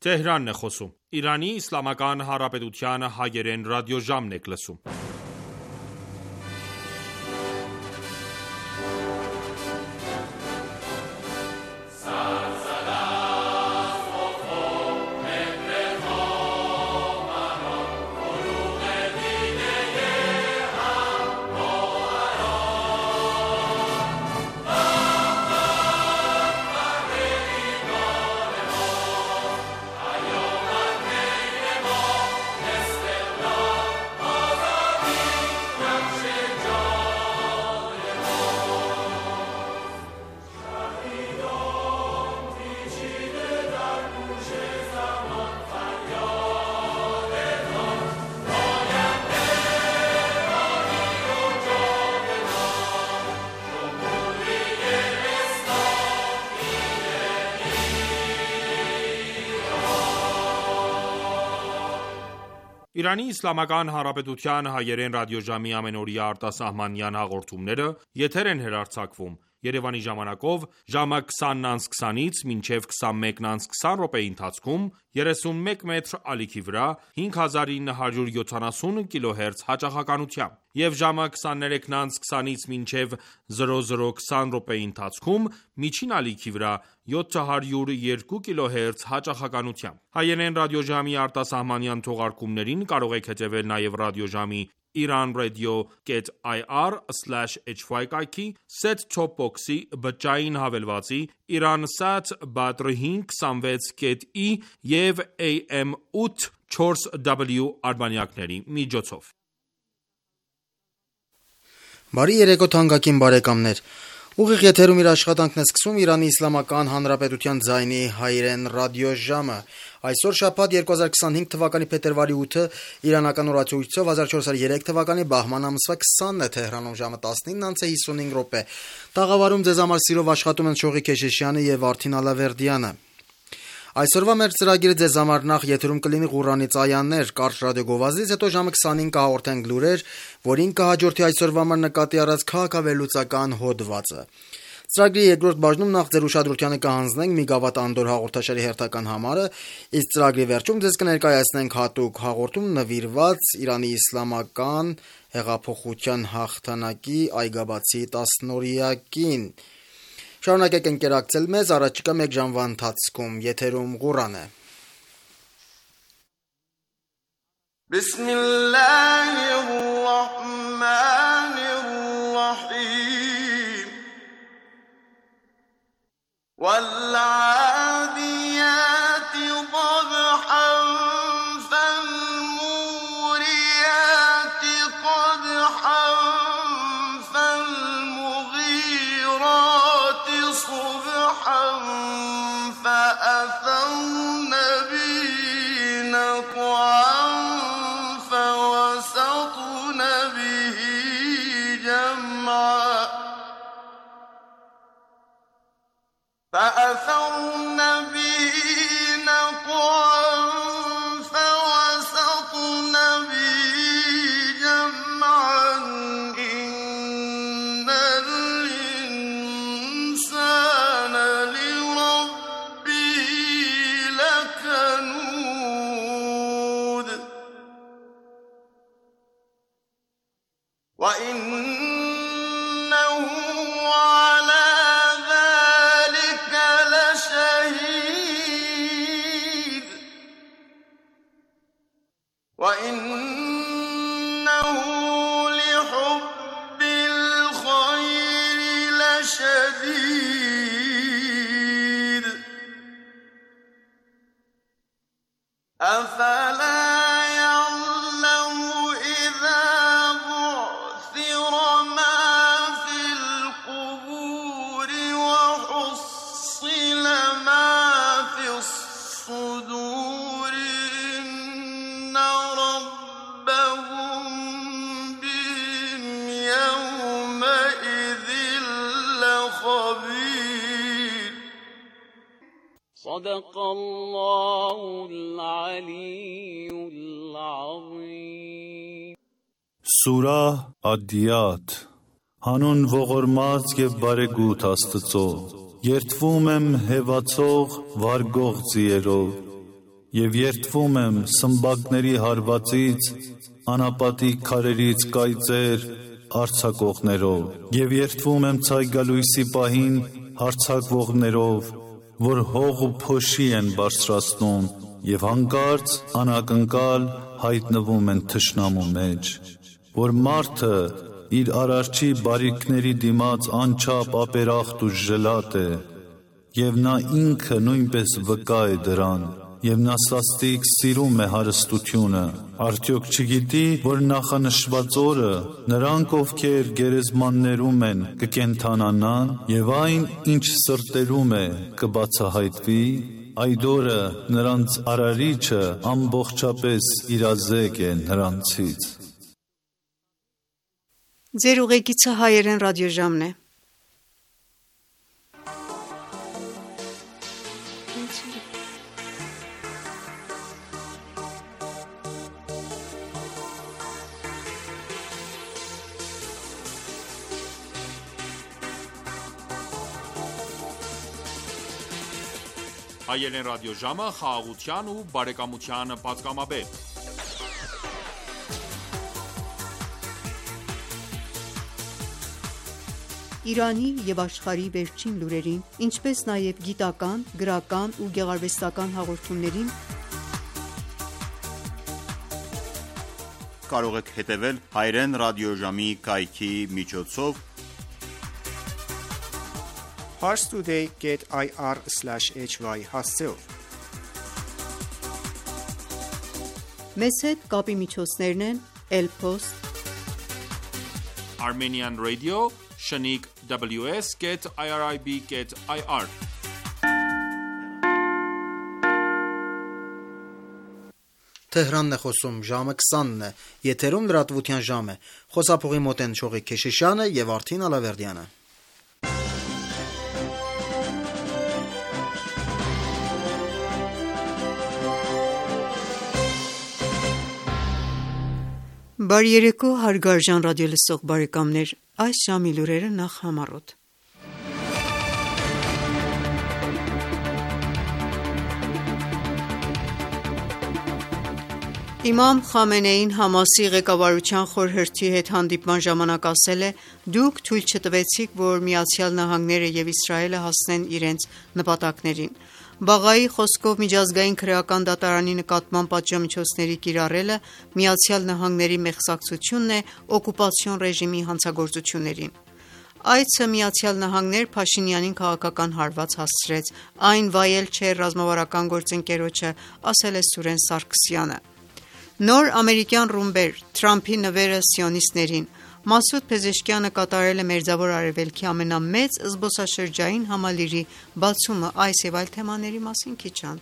Թեհրանն է խոսում։ Իրանի Իսլամական Հանրապետության հայերեն ռադիոժամն եք լսում։ Իրանի Իսլամական Հանրապետության հայերեն ռադիոժամի ամենօրյա արտասահմանյան հաղորդումները եթեր են հեռարձակվում Երևանի ժամանակով ժամը 20:20-ից մինչև 21:20 րոպեի ընթացքում 31 մետր ալիքի վրա 5970 կիլոհերց հաճախականությամբ և ժամը 23:20-ից մինչև 00:20 րոպեի ընթացքում միջին ալիքի վրա 702 կիլոհերց հաճախականությամբ։ Հայերեն ռադիոժամի արտասահմանյան թողարկումներին կարող եք հետևել նաև ռադիոժամի iranradio.ir/hy կայքի, set-top box-ի, բջջային հավելվածի, Iransat Badr 526.i և AM 8/4W արբանյակների միջոցով։ Բարի երեկո թանկագին բարեկամներ։ Ուղիղ եթերում իր աշխատանքն է սկսում Իրանի Իսլամական Հանրապետության ձայնի հայերեն ռադիոժամը։ Այսօր շաբաթ 2025 թվականի փետրվարի 8-ը իրանական օրացույցով 1403 թվականի բահման ամսվա 20-ն է, Թեհրանում ժամը 19:55 Տաղավարում ձեզ համար սիրով աշխատում են Շողիկ Քեշեշյանը եւ Արթին Ալավերդյանը։ Այսօրվա մեր ծրագիրը ձեզ համար նախ եթերում կլինի Ղուրանից այաներ, կարճ ռադիոգովազդից, հետո ժամը 20-ին կհաղորդենք լուրեր, որին կհաջորդի այսօրվա համար նկատի առած քաղաքավերլուծական հոդվածը։ Ծրագրի երկրորդ բաժնում նախ ձեր ուշադրությանը կհանձնենք մի գավաթ անդոր հաղորդաշարի հերթական համարը, իսկ ծրագրի վերջում ձեզ կներկայացնենք հատուկ հաղորդում նվիրված Իրանի իսլամական հեղափոխության հաղթանակի այգաբացի 10-օրյակին։ Շարունակեք ընկերակցել մեզ առաջիկա 1 ժամվա ընթացքում, եթերում Ղուրան է։ Բիսմիլլահիռռահմանիռռահիմ Վալ'ադիյաթի ضبحًا فالموريات قدحًا فالمغيرات صبحًا فأثرن به نقعًا فوسطن به جمعًا فأثرن به نقعًا فوسطن به جمعًا إن الإنسان لربه لكنود وإنه على ذلك لشهيد وإنه لحب الخير لشديد أفلا يعلم إذا بعثر ما في القبور وحصل ما في الصدور إن ربهم بهم يومئذ لخبير صدق الله العلي العظيم Սուրահ Ադիաթ Հանուն ողորմած և բարեգութ Աստծո, երդվում եմ հեվացող վարգող ձիերով, Եվ երդվում եմ սմբակների հարվածից, անապատի քարերից կայծեր արձակողներով, եւ երդվում եմ ցայգալույսի պահին հարձակվողներով, որ հող ու փոշի են բարձրացնում եւ հանկարծ անակնկալ հայտնվում են թշնամու մեջ, որ մարդը իր արարչի բարիքների դիմաց անչափ ապերախտ ու ժլատ է, եւ նա ինքը նույնպես վկա է դրան, եւ նա սաստիկ սիրում է հարստությունը, արդյոք չգիտի, որ նախանշված օրը նրանք, ովքեր գերեզմաններում են, կկենդանանան, եւ այն, ինչ սրտերում է, կբացահայտվի, այդ օրը նրանց արարիչը ամբողջապես իրազեկ է նրանցից։ Ձեր ուղեկիցը հայերեն ռադիոժամն է։ Հայերեն ռադիոժամը խաղաղության ու բարեկամության պատգամաբեր։ Իրանի և աշխարհի վերջին լուրերին, ինչպես նաև գիտական, գրական ու գեղարվեստական հաղորդումներին կարող եք հետևել հայերեն ռադիոժամի կայքի միջոցով parstoday.ir/hy հասցեով։ Մեզ հետ կապի միջոցներն են Elpost, Armenian Radio, Shaniq WS.irib.ir Թեհրանն է խոսում, ժամը 20-ն է, եթերում լրատվության ժամ է, խոսափողի մոտ են Շողիկ Քեշիշյանը և Արթին Ալավերդյանը։ Բարի երեկո հարգարժան ռադիոլսող բարեկամներ, այս ժամի լուրերը նախ համառոտ։ Իմամ Խամենեին Համասի ղեկավարության խորհրդի հետ հանդիպման ժամանակ ասել է. «Դուք թույլ չտվեցիք, որ ԱՄՆ-ը և Իսրայելը հասնեն իրենց նպատակներին»։ Բաղայի խոսքով միջազգային քրեական դատարանի նկատմամբ պատժամիջոցների կիրառելը ԱՄՆ-ի մեղսակցությունն է օկուպացիոն ռեժիմի հանցագործություններին։ Այցը ԱՄՆ Փաշինյանին քաղաքական հարված հասցրեց, այն վայել չէ ռազմավարական գործընկերոջը, ասել է Սուրեն Սարգսյանը։ Նոր ամերիկյան ռումբեր, Թրամփի նվերը սիոնիստներին, Մասուդ Փեզեշքյանը կատարել է Մերձավոր Արևելքի ամենամեծ զբոսաշրջային համալիրի բացումը, այս և այլ թեմաների մասին քիչ անց։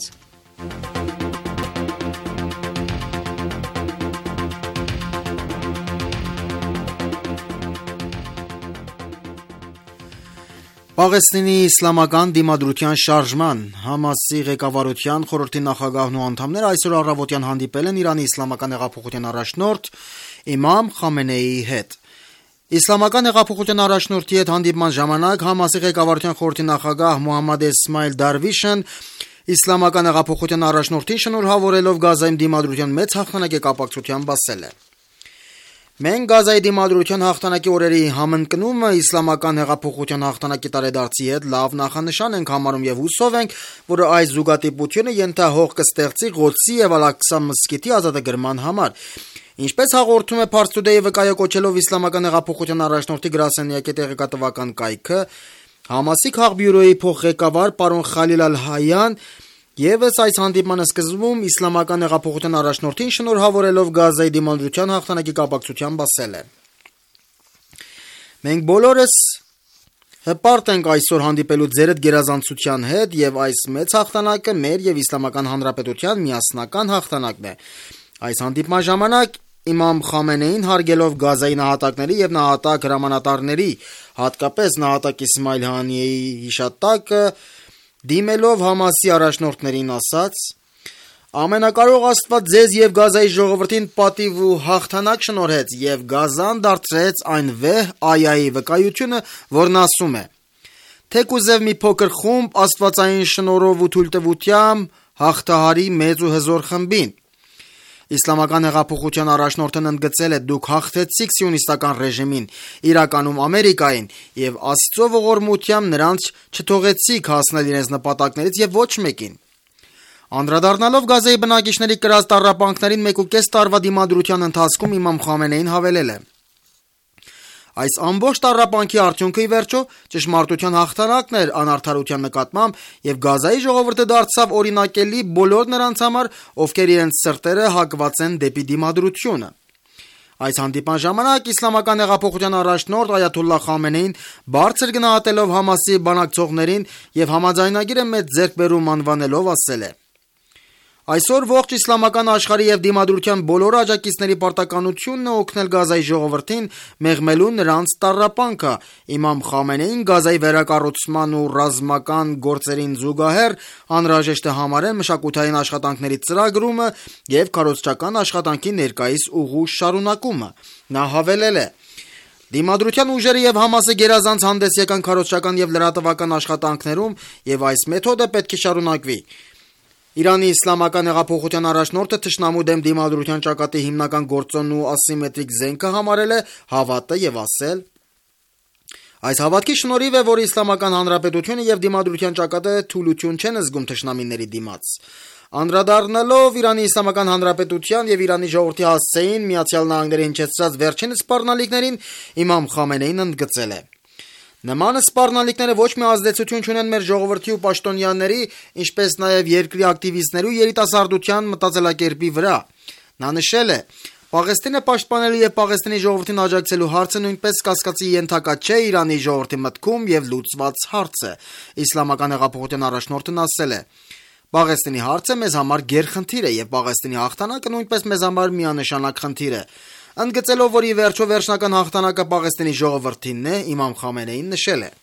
Պաղեստինի իսլամական դիմադրության շարժման Համասի ղեկավարության խորհրդի նախագահն ու անդամները այսօր առավոտյան հանդիպել են Իրանի իսլամական հեղափոխության առաջնորդ Իմամ Խամենեիի հետ։ Իսլամական հեղափոխության առաջնորդի հետ հանդիպման ժամանակ Համասի ղեկավարության խորհրդի նախագահ Մոհամմադ Էսմայել Դարվիշն իսլամական հեղափոխության առաջնորդին շնորհավորելով Գազայում դիմադրության մեծ հաղթանակի կապակցությամբ ասել է. «Մենք Գազայի դիմադրության հաղթանակի օրերի համընկնումը իսլամական հեղափոխության հաղթանակի տարեդարձի հետ լավ նախանշան ենք համարում եւ հուսով ենք, որ այս զուգատիպությունը ենթահող կստեղծի Ղոդսի եւ Ալ-Աղսա մզկիթի ազատագրման համար»։ Ինչպես հաղորդում է Pars Today-ը վկայակոչելով իսլամական հեղափոխության առաջնորդի գրասենյակի տեղեկատվական կայքը, Համասի քաղբյուրոյի փոխղեկավար պարոն Խալիլ Ալ-Հայան Եվս այս հանդիպման սկզբում իսլամական հեղափոխության առաջնորդին շնորհավորելով Գազայի դիմադրության հաղթանակի կապակցությամբ ասել է. «Մենք բոլորս հպարտ ենք այսօր հանդիպելու ձերդ գերազանցության հետ եւ այս մեծ հաղթանակը մեր եւ Իսլամական Հանրապետության միասնական հաղթանակն է»։ Այս հանդիպման ժամանակ Իմամ Խամենեին հարգելով Գազայի նահատակների եւ նահատակ հրամանատարների, հատկապես նահատակ Իսմայիլ Հանիեի հիշատակը դիմելով Համասի առաջնորդներին ասաց. «Ամենակարող Աստված ձեզ եւ Գազայի ժողովրդին պատիվ ու հաղթանակ շնորհեց եւ Գազան դարձրեց այն վեհ այայի վկայությունը, որն ասում է. Թեկուզև մի փոքր խումբ աստվածային շնորհով ու թույլտվությամբ հաղթահարի մեծ ու հզոր խմբին։ Իսլամական հեղափոխության առաջնորդն ընդգծել է. «Դուք հաղթեցիք սիոնիստական ռեժիմին, իրականում Ամերիկային, եւ Աստծո ողորմությամբ նրանց չթողեցիք հասնել իրենց նպատակներից եւ ոչ մեկին»։ Անդրադառնալով Գազայի բնակիչների կրած տառապանքներին 1.5 տարվա դիմադրության ընթացքում Իմամ Խամենեին հավելել է. «Այս ամբողջ տառապանքի արդյունքը ի վերջո ճշմարտության հաղթանակն էր անարդարության նկատմամբ, եւ Գազայի ժողովուրդը դարձավ օրինակելի բոլոր նրանց համար, ովքեր իրենց սրտերը հակված են դեպի դիմադրությունը»։ Այս հանդիպման ժամանակ իսլամական հեղափոխության առաջնորդ Այաթոլլահ Խամենեին բարձր գնահատելով Համասի բանակցողներին եւ համաձայնագիրը մեծ ձեռքբերում անվանելով ասել է. «Այսօր ողջ իսլամական աշխարհի եւ դիմադրության բոլոր աջակիցների պարտականությունն է օգնել Գազայի ժողովրդին մեղմելու նրանց տառապանքը։ Իմամ Խամենեին Գազայի վերակառուցման ու ռազմական գործերին զուգահեռ անհրաժեշտ է համարել մշակութային աշխատանքների ծրագրումը եւ քարոզչական աշխատանքի ներկայիս ուղու շարունակումը»։ Նա հավելել է. «Դիմադրության ուժերը եւ Համասը գերազանց հանդես եկան քարոզչական եւ լրատվական աշխատանքներում եւ այս մեթոդը պետք է շարունակվի»։ Իրանի իսլամական հեղափոխության առաջնորդը թշնամու դեմ դիմադրության ճակատի հիմնական գործոնն ու ասիմետրիկ զենքը համարել է հավատը եւ ասել. «Այս հավատքի շնորհիվ է, որ Իսլամական Հանրապետությունը եւ դիմադրության ճակատը թուլություն չեն զգում թշնամիների դիմաց»։ Անդրադառնալով Իրանի Իսլամական Հանրապետության եւ Իրանի ժողովրդի հասցեին ԱՄՆ-ի հնչեցրած վերջին սպառնալիքներին Իմամ Խամենեին ընդգծել է. «Նման սպառնալիքները ոչ մի ազդեցություն չունեն մեր ժողովրդի ու պաշտոնյաների, ինչպես նաև երկրի ակտիվիստների ու երիտասարդության մտածելակերպի վրա»։ Նա նշել է. «Պաղեստինը պաշտպանելու եւ Պաղեստինի ժողովրդին աջակցելու հարցը նույնպես կասկածի ենթակա չէ Իրանի ժողովրդի մտքում եւ լուծված հարց է»։ Իսլամական հեղափոխության առաջնորդն ասել է. «Պաղեստինի հարցը մեզ համար գերխնդիր է եւ Պաղեստինի հաղթանակը նույնպես մեզ համար միանշանակ խնդիր է»։ Ընդգծելով, որ ի վերջո վերջնական հաղթանակը Պաղեստինի ժողովրդինն է, Իմամ Խամենեին նշել է.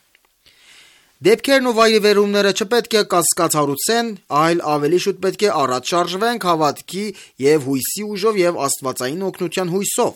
«Դեպքերն ու վայրիվերումները չպետք է կասկած հարուցեն, այլ ավելի շուտ պետք է առաջ շարժվենք հավատքի եւ հույսի ուժով եւ աստվածային օգնության հույսով»։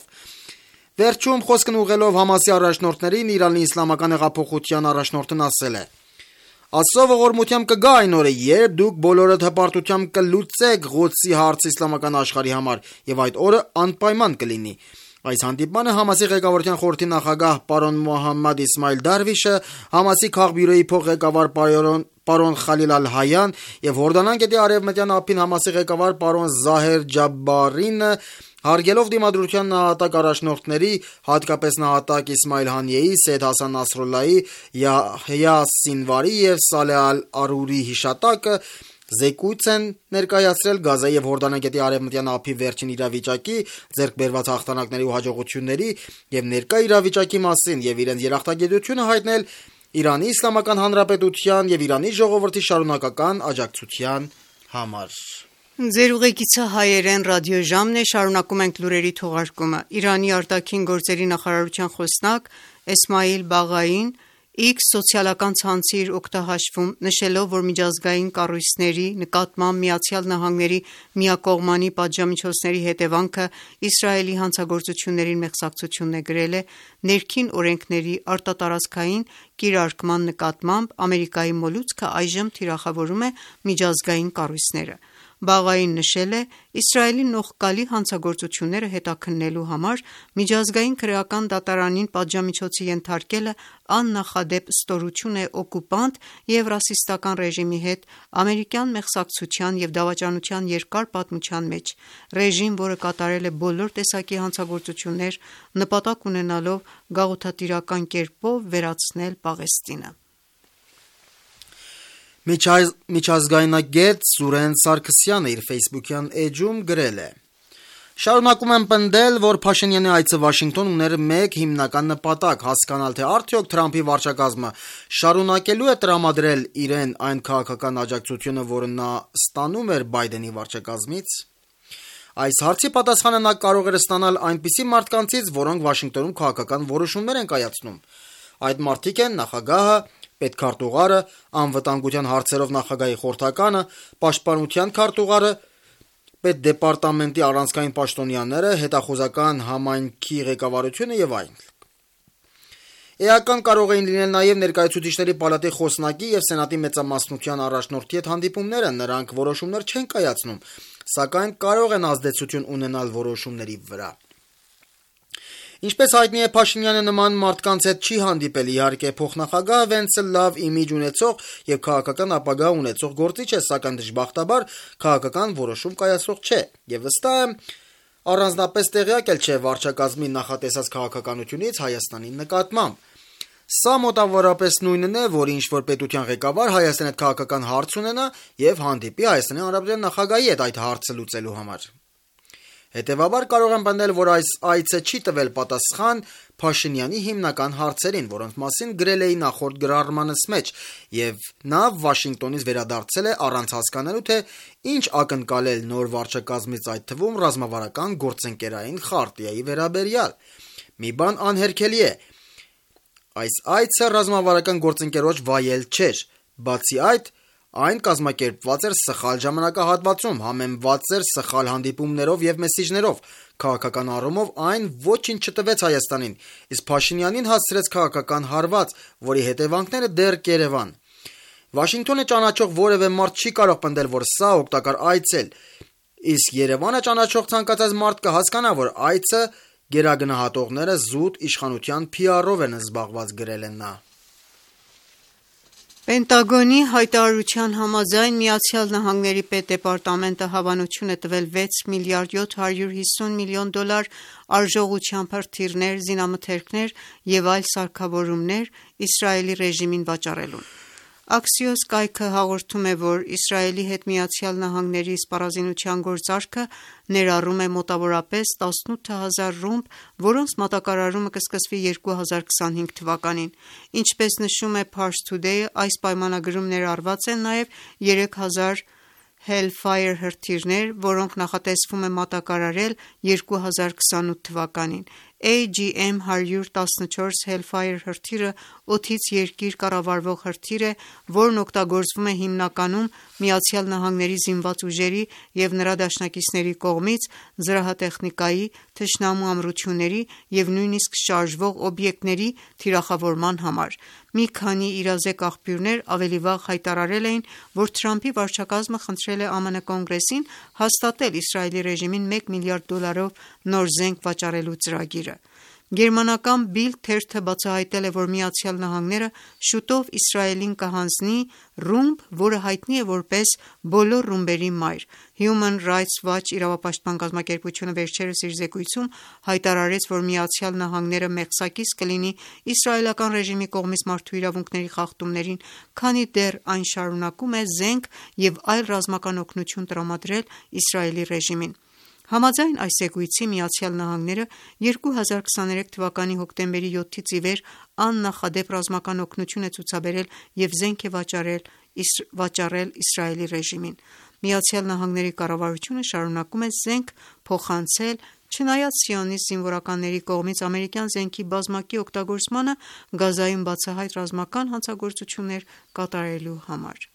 Վերջում խոսքն ուղղելով Համասի առաջնորդներին Իրանի իսլամական հեղափոխության առաջնորդն ասել է. «Աստծո ողորմությամբ կգա այն օրը, երբ դուք բոլորդ հպարտությամբ կլուծեք Ղոդսի հարցը իսլամական աշխարհի համար, եւ այդ օրը անպայման կլինի»։ Այս հանդիպմանը Համասի ղեկավարության խորհրդի նախագահ պարոն Մոհամմադ Իսմայիլ Դարվիշը, Համասի քաղբյուրոյի փոխղեկավար պարոն Խալիլ Ալ-Հայան եւ Հորդանան գետի արևմտյան ափին Համասի ղեկավար պարոն Զահեր Ջաբբարին հարգելով դիմադրության նահատակ առաջնորդների, հատկապես նահատակ Իսմայիլ Հանիեի, Սեյեդ Հասան Նասրալլահի, Յահյա Սինվարի եւ Սալեհ Ալ-Արուրի հիշատակը, զեկույց են ներկայացրել Գազայի եւ Հորդանան գետի արևմտյան ափի վերջին իրավիճակի, ձեռք բերված հաղթանակների ու հաջողությունների եւ ներկա իրավիճակի մասին եւ իրենց երախտագիտությունը հայտնել Իրանի Իսլամական Հանրապետության եւ Իրանի ժողովրդի շարունակական աջակցության համար։ Ձեր ուղեկիցը հայերեն ռադիոժամն է, շարունակում ենք լուրերի թողարկումը։ Իրանի արտաքին գործերի նախարարության խոսնակ Էսմայիլ Բաղային X սոցիալական ցանցի իր օգտահաշվում նշելով, որ միջազգային կառույցների նկատմամբ ԱՄՆ-ի միակողմանի պատժամիջոցների հետևանքը Իսրայելի հանցագործություններին մեղսակցությունն է գրել է ներքին օրենքների արտատարածքային կիրարկման նկատմամբ Ամերիկայի մոլուցքը այժմ թիրախավորում է միջազգային կառույցները։ Բաղային նշել է. Իսրայելի նողկալի հանցագործությունները հետաքննելու համար միջազգային քրեական դատարանին պատժամիջոցի ենթարկելը աննախադեպ ստորություն է օկուպանտ եւ ռասիստական ռեժիմի հետ ամերիկյան մեղսակցության եւ դավաճանության երկար պատմության մեջ, ռեժիմ, որը կատարել է բոլոր տեսակի հանցագործություններ, նպատակ ունենալով գաղութատիրական կերպով վերացնել Պաղեստինը։ Միջազգայնագետ Սուրեն Սարգսյանը իր Facebook-յան էջում գրել է. «Շարունակում եմ պնդել, որ Փաշինյանի այցը Վաշինգտոն ուներ մեկ հիմնական նպատակ՝ հասկանալ, թե արդյոք Թրամփի վարչակազմը շարունակելու է տրամադրել իրեն այն քաղաքական աջակցությունը, որը նա ստանում էր Բայդենի վարչակազմից։ Այս հարցի պատասխանը նա կարող էր ստանալ այնպիսի մարդկանցից, որոնք Վաշինգտոնում քաղաքական որոշումներ են կայացնում։ Այդ մարդիկ են նախագահը, պետքարտուղարը, անվտանգության հարցերով նախագահի խորհրդականը, պաշտպանության քարտուղարը, պետդեպարտամենտի առանցքային պաշտոնյաները, հետախուզական համայնքի ղեկավարությունը եւ այլն։ Էական կարող էին լինել նաև ներկայացուցիչների պալատի խոսնակի եւ սենատի մեծամասնության առաջնորդի հետ հանդիպումները, նրանք որոշումներ չեն կայացնում, սակայն կարող են ազդեցություն ունենալ որոշումների վրա։ Ինչպես հայտնի է, Փաշինյանը նման մարդկանց հետ չի հանդիպել, իհարկե փոխնախագահը Վենցը լավ իմիջ ունեցող եւ քաղաքական ապագա ունեցող գործիչ է, սակայն դժբախտաբար քաղաքական որոշում կայացող չէ, եւ վստահ եմ առանձնապես տեղյակ էլ չէ վարչակազմի նախատեսած քաղաքականությունից Հայաստանի նկատմամբ։ Սա մոտավորապես նույնն է, որ ինչ որ պետության ղեկավար Հայաստանի հետ քաղաքական հարց ունենա եւ հանդիպի Հայաստանի Հանրապետության նախագահի հետ այդ հարցը լուծելու համար։ Հետևաբար կարող եմ պնդել, որ այս այցը չի տվել պատասխան Փաշինյանի հիմնական հարցերին, որոնց մասին գրել էի նախորդ գրառմանս մեջ, եւ նա Վաշինգտոնից վերադարձել է առանց հասկանալու, թե ինչ ակնկալել նոր վարչակազմից, այդ թվում ռազմավարական գործընկերային խարտիայի վերաբերյալ։ Մի բան անհերքելի է, այս այցը ռազմավարական գործընկերոջ վայել չէր, բացի այդ այն կազմակերպված էր սխալ ժամանակահատվածում, համեմված էր սխալ հանդիպումներով եւ մեսիջներով, քաղաքական առումով այն ոչինչ չտվեց Հայաստանին, իսկ Փաշինյանին հասցրեց քաղաքական հարված, որի հետևանքները դեռ կերևան։ Վաշինգտոնը ճանաչող որևէ մարդ չի կարող պնդել, որ սա օգտակար այց է, իսկ Երևանը ճանաչող ցանկացած մարդ կհասկանա, որ այցը գերագնահատողները զուտ իշխանության PR-ով են զբաղված, գրել են նա։ Պենտագոնի հայտարարության համաձայն ԱՄՆ պետդեպարտամենտը հավանություն է տվել 6 միլիարդ 750 միլիոն դոլար արժողությամբ հրթիռներ, զինամթերքներ եւ այլ սարքավորումներ Իսրայելի ռեժիմին վաճառելուն։ Axios կայքը հաղորդում է, որ Իսրայելի հետ ԱՄՆ-ի սպառազինության գործարքը ներառում է մոտավորապես 18000 ռումբ, որոնց մատակարարումը կսկսվի 2025 թվականին։ Ինչպես նշում է Pars Today, այս պայմանագրում ներառված են նաև 3000 Hellfire հրթիռներ, որոնք նախատեսվում է մատակարարել 2028 թվականին։ AGM-114 Hellfire հրթիռը օդից երկիր կառավարվող հրթիռ է, որն օգտագործվում է հիմնականում ԱՄՆ-ի զինված ուժերի եւ նրա դաշնակիցների կողմից զրահատեխնիկայի, թշնամու ամրությունների եւ նույնիսկ շարժվող օբյեկտների թիրախավորման համար։ Մի քանի իրազեկ աղբյուրներ ավելի վաղ հայտարարել էին, որ Թրամփի վարչակազմը խնդրել է ԱՄՆ կոնգրեսին հաստատել Իսրայելի ռեժիմին $1 միլիարդ նոր զենք վաճառելու ծրագիրը։ Գերմանական Bild թերթը բացահայտել է, որ ԱՄՆ-ը շուտով Իսրայելին կհանձնի ռումբ, որը հայտնի է որպես բոլոր ռումբերի մայր։ Human Rights Watch իրավապաշտպան կազմակերպությունը վերջերս իր զեկույցում հայտարարեց, որ ԱՄՆ-ը մեղսակից կլինի իսրայելական ռեժիմի կողմից մարդու իրավունքների խախտումներին, քանի դեռ այն շարունակում է զենք եւ այլ ռազմական օգնություն տրամադրել Իսրայելի ռեժիմին։ Համաձայն այս զեկույցի ԱՄՆ-ը 2023 թվականի հոկտեմբերի 7-ից ի վեր աննախադեպ ռազմական օգնություն է ցուցաբերել եւ զենք է վաճառել Իսրայելի ռեժիմին։ ԱՄՆ կառավարությունը շարունակում է զենք փոխանցել, չնայած սիոնիստ զինվորականների կողմից ամերիկյան զենքի բազմակի օգտագործմանը Գազայում բացահայտ ռազմական հանցագործություններ կատարելու համար։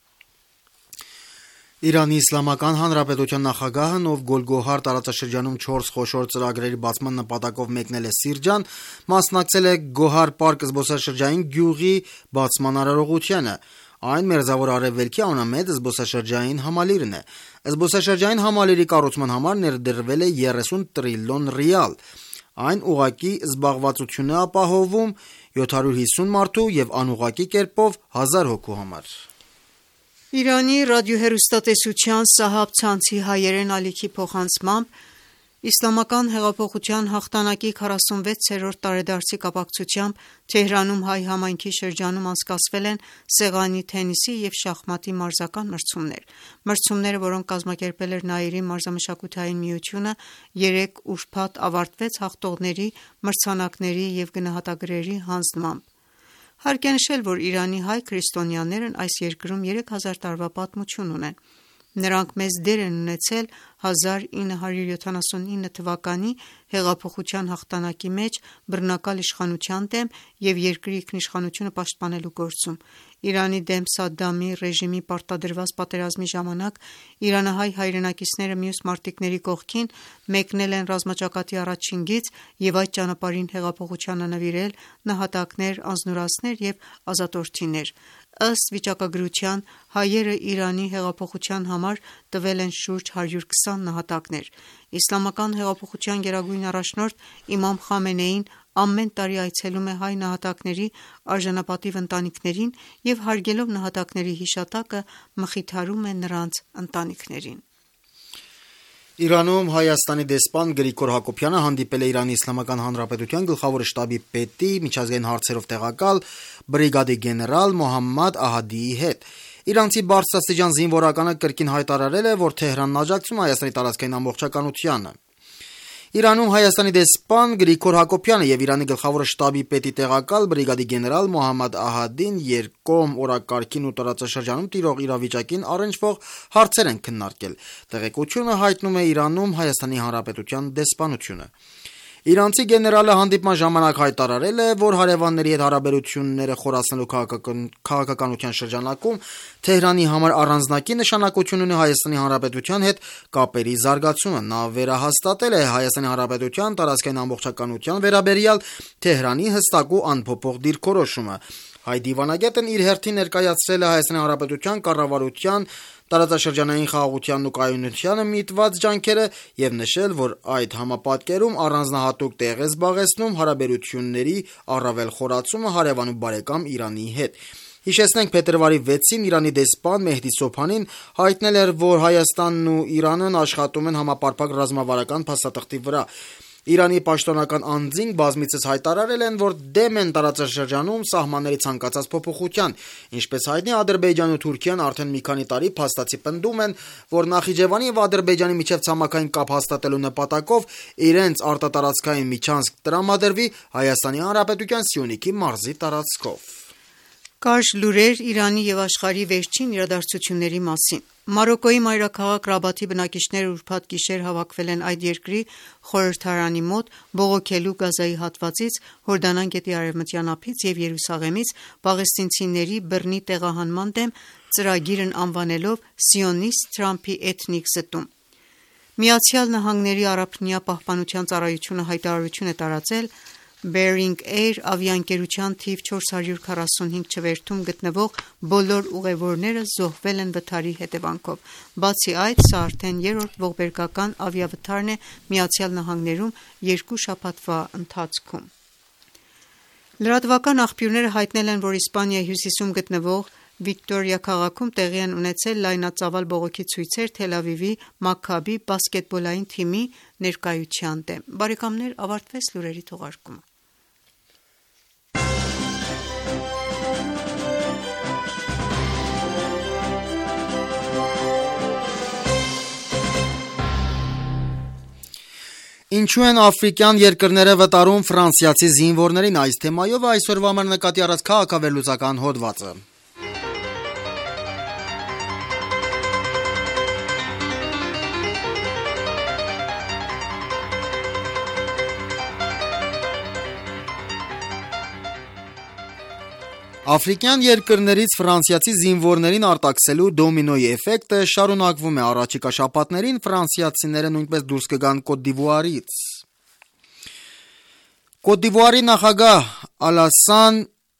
Իրանի Իսլամական Հանրապետության նախագահն, ով Գոլգոհար տարածաշրջանում 4 խոշոր ծրագրերի բացման նպատակով մեկնել է Սիրջան, մասնակցել է Գոհար Պարկ զբոսաշրջային գյուղի բացման արարողությանը։ Այն Մերձավոր Արևելքի ամենամեծ զբոսաշրջային համալիրն է։ Զբոսաշրջային համալիրի կառուցման համար ներդրվել է 30 տրիլիոն ռիալ։ Այն ուղղակի զբաղվածություն է ապահովում 750 մարդու եւ անուղղակի կերպով 1000 հոգու համար։ Իրանի ռադիոհեռուստատեսության Սահաբ ցանցի հայերեն ալիքի փոխանցմամբ Իսլամական հեղափոխության հաղթանակի 46-րդ տարեդարձի կապակցությամբ Թեհրանում հայ համայնքի շրջանում անցկացվել են սեղանի թենիսի եւ շախմատի մարզական մրցումներ։ Մրցումները, որոնք կազմակերպել էր Նաիրի մարզամշակութային միությունը, 3 ուրբաթ ավարտվեց հաղթողների, մրցանակների եւ գնահատագրերի հանձնմամբ։ Հարկ է նշել, որ Իրանի հայ քրիստոնյաներն այս երկրում 3000 տարվա պատմություն ունեն։ Նրանք մեծ դեր են ունեցել 1979 թվականի հեղափոխության հաղթանակի մեջ բռնակալ իշխանության դեմ և երկրի ինքնիշխանությունը պաշտպանելու գործում։ Իրանի դեմ Սադդամի ռեժիմի պարտադրված պատերազմի ժամանակ իրանահայ հայրենակիցները մյուս մարտիկների կողքին մեկնել են ռազմաճակատի առաջին գիծ և այդ ճանապարհին հեղափոխությանը նվիրել նահատակներ, անձնուրացներ և ազատորդիներ։ Ըստ վիճակագրության, հայերը Իրանի հեղափոխության համար տվել են շուրջ 120 նահատակներ։ Իսլամական հեղափոխության գերագույն առաջնորդ Իմամ Խամենեին ամեն տարի այցելում է հայ նահատակների արժանապատիվ ընտանիքներին և հարգելով նահատակների հիշատակը մխիթարում է նրանց ընտանիքներին։ Իրանում Հայաստանի դեսպան Գրիգոր Հակոբյանը հանդիպել է Իրանի Իսլամական Հանրապետության գլխավոր շտաբի պետի միջազգային հարցերով տեղակալ բրիգադի գեներալ Մոհամմադ Ահադիի հետ։ Իրանցի բարձրաստիճան զինվորականը կրկին հայտարարել է, որ Թեհրանն աջակցում է Հայաստանի տարածքային ամբողջականությանը։ Իրանում Հայաստանի դեսպան Գրիգոր Հակոբյանը և Իրանի գլխավոր շտաբի պետի տեղակալ բրիգադի գեներալ Մոհամմադ Ահադին երկկողմ օրակարգին ու տարածաշրջանում տիրող իրավիճակին առնչվող հարցեր են քննարկել։ Տեղեկությունը հայտնում է Իրանում Հայաստանի Հանրապետության դեսպանությունը։ Իրանցի գեներալը հանդիպման ժամանակ հայտարարել է, որ հարևանների հետ հարաբերությունները խորացնելու քաղաքականության շրջանակում Թեհրանի համար առանձնակի նշանակություն ունի Հայաստանի Հանրապետության հետ կապերի զարգացումը։ Նա վերահաստատել է Հայաստանի Հանրապետության տարածքային ամբողջականության վերաբերյալ Թեհրանի հստակ ու անփոփոխ դիրքորոշումը։ Հայ դիվանագետն իր հերթին ներկայացրել է Հայաստանի Հանրապետության կառավարության տարածաշրջանային խաղաղությանն ու կայունությանը միտված ջանքերը և նշել, որ այդ համապատկերում առանձնահատուկ տեղ է զբաղեցնում հարաբերությունների առավել խորացումը հարևան ու բարեկամ Իրանի հետ։ Հիշեցնենք, փետրվարի 6-ին Իրանի դեսպան Մեհդի Սոփանին հայտնել էր, որ Հայաստանն ու Իրանն աշխատում են համապարփակ ռազմավարական փաստաթղթի վրա։ Իրանի պաշտոնական անձինք բազմիցս հայտարարել են, որ դեմ են տարածաշրջանում սահմանների ցանկացած փոփոխության։ Ինչպես հայտնի, Ադրբեջանն ու Թուրքիան արդեն մի քանի տարի փաստացի պնդում են, որ Նախիջևանի և Ադրբեջանի միջև ցամաքային կապ հաստատելու նպատակով իրենց արտատարածքային միջանցք տրամադրվի Հայաստանի Հանրապետության Սյունիքի մարզի տարածքով։ Կարճ լուրեր Իրանի և աշխարհի վերջին իրադարձությունների մասին։ Մարոկկոյի մայրաքաղաք Ռաբաթի բնակիչները ուրբաթ գիշեր հավաքվել են այդ երկրի խորհրդարանի մոտ բողոքելու Գազայի հատվածից, Հորդանան գետի արևմտյան ափից և Երուսաղեմից պաղեստինցիների բռնի տեղահանման դեմ ծրագիրն անվանելով «Սիոնիստ Թրամփի էթնիկ զտում»։ Միացյալ Նահանգների առափնյա պահպանության ծառայությունը հայտարարություն է տարածել Bering Air ավիաընկերության թիվ 445 չվերթում գտնվող բոլոր ուղևորները զոհվել են վթարի հետևանքով։ Բացի այդ, սա արդեն երրորդ ողբերգական ավիավթարն է Միացյալ Նահանգներում 2 շաբաթվա ընթացքում։ Լրատվական աղբյուրները հայտնել են, որ Իսպանիայի հյուսիսում գտնվող Վիկտորիա քաղաքում տեղի են ունեցել լայնածավալ բողոքի ցույցեր Թել Ավիվի Մաքքաբի բասկետբոլային թիմի ներկայության դեմ։ Բարեկամներ, ավարտվեց լուրերի թողարկումը։ Ինչու են աֆրիկյան երկրները վտարում ֆրանսիացի զինվորներին, այս թեմայով այսօրվա համար նկատի առած քաղաքավերլուծական հոդվածը։ Աֆրիկյան երկրներից ֆրանսիացի զինվորներին արտաքսելու դոմինոյի էֆեկտը շարունակվում է։ Առաջիկա շաբաթներին ֆրանսիացիները նույնպես դուրս կգան Կոտ դ'Իվուարից։ Կոտ դ'Իվուարի նախագահ Ալասան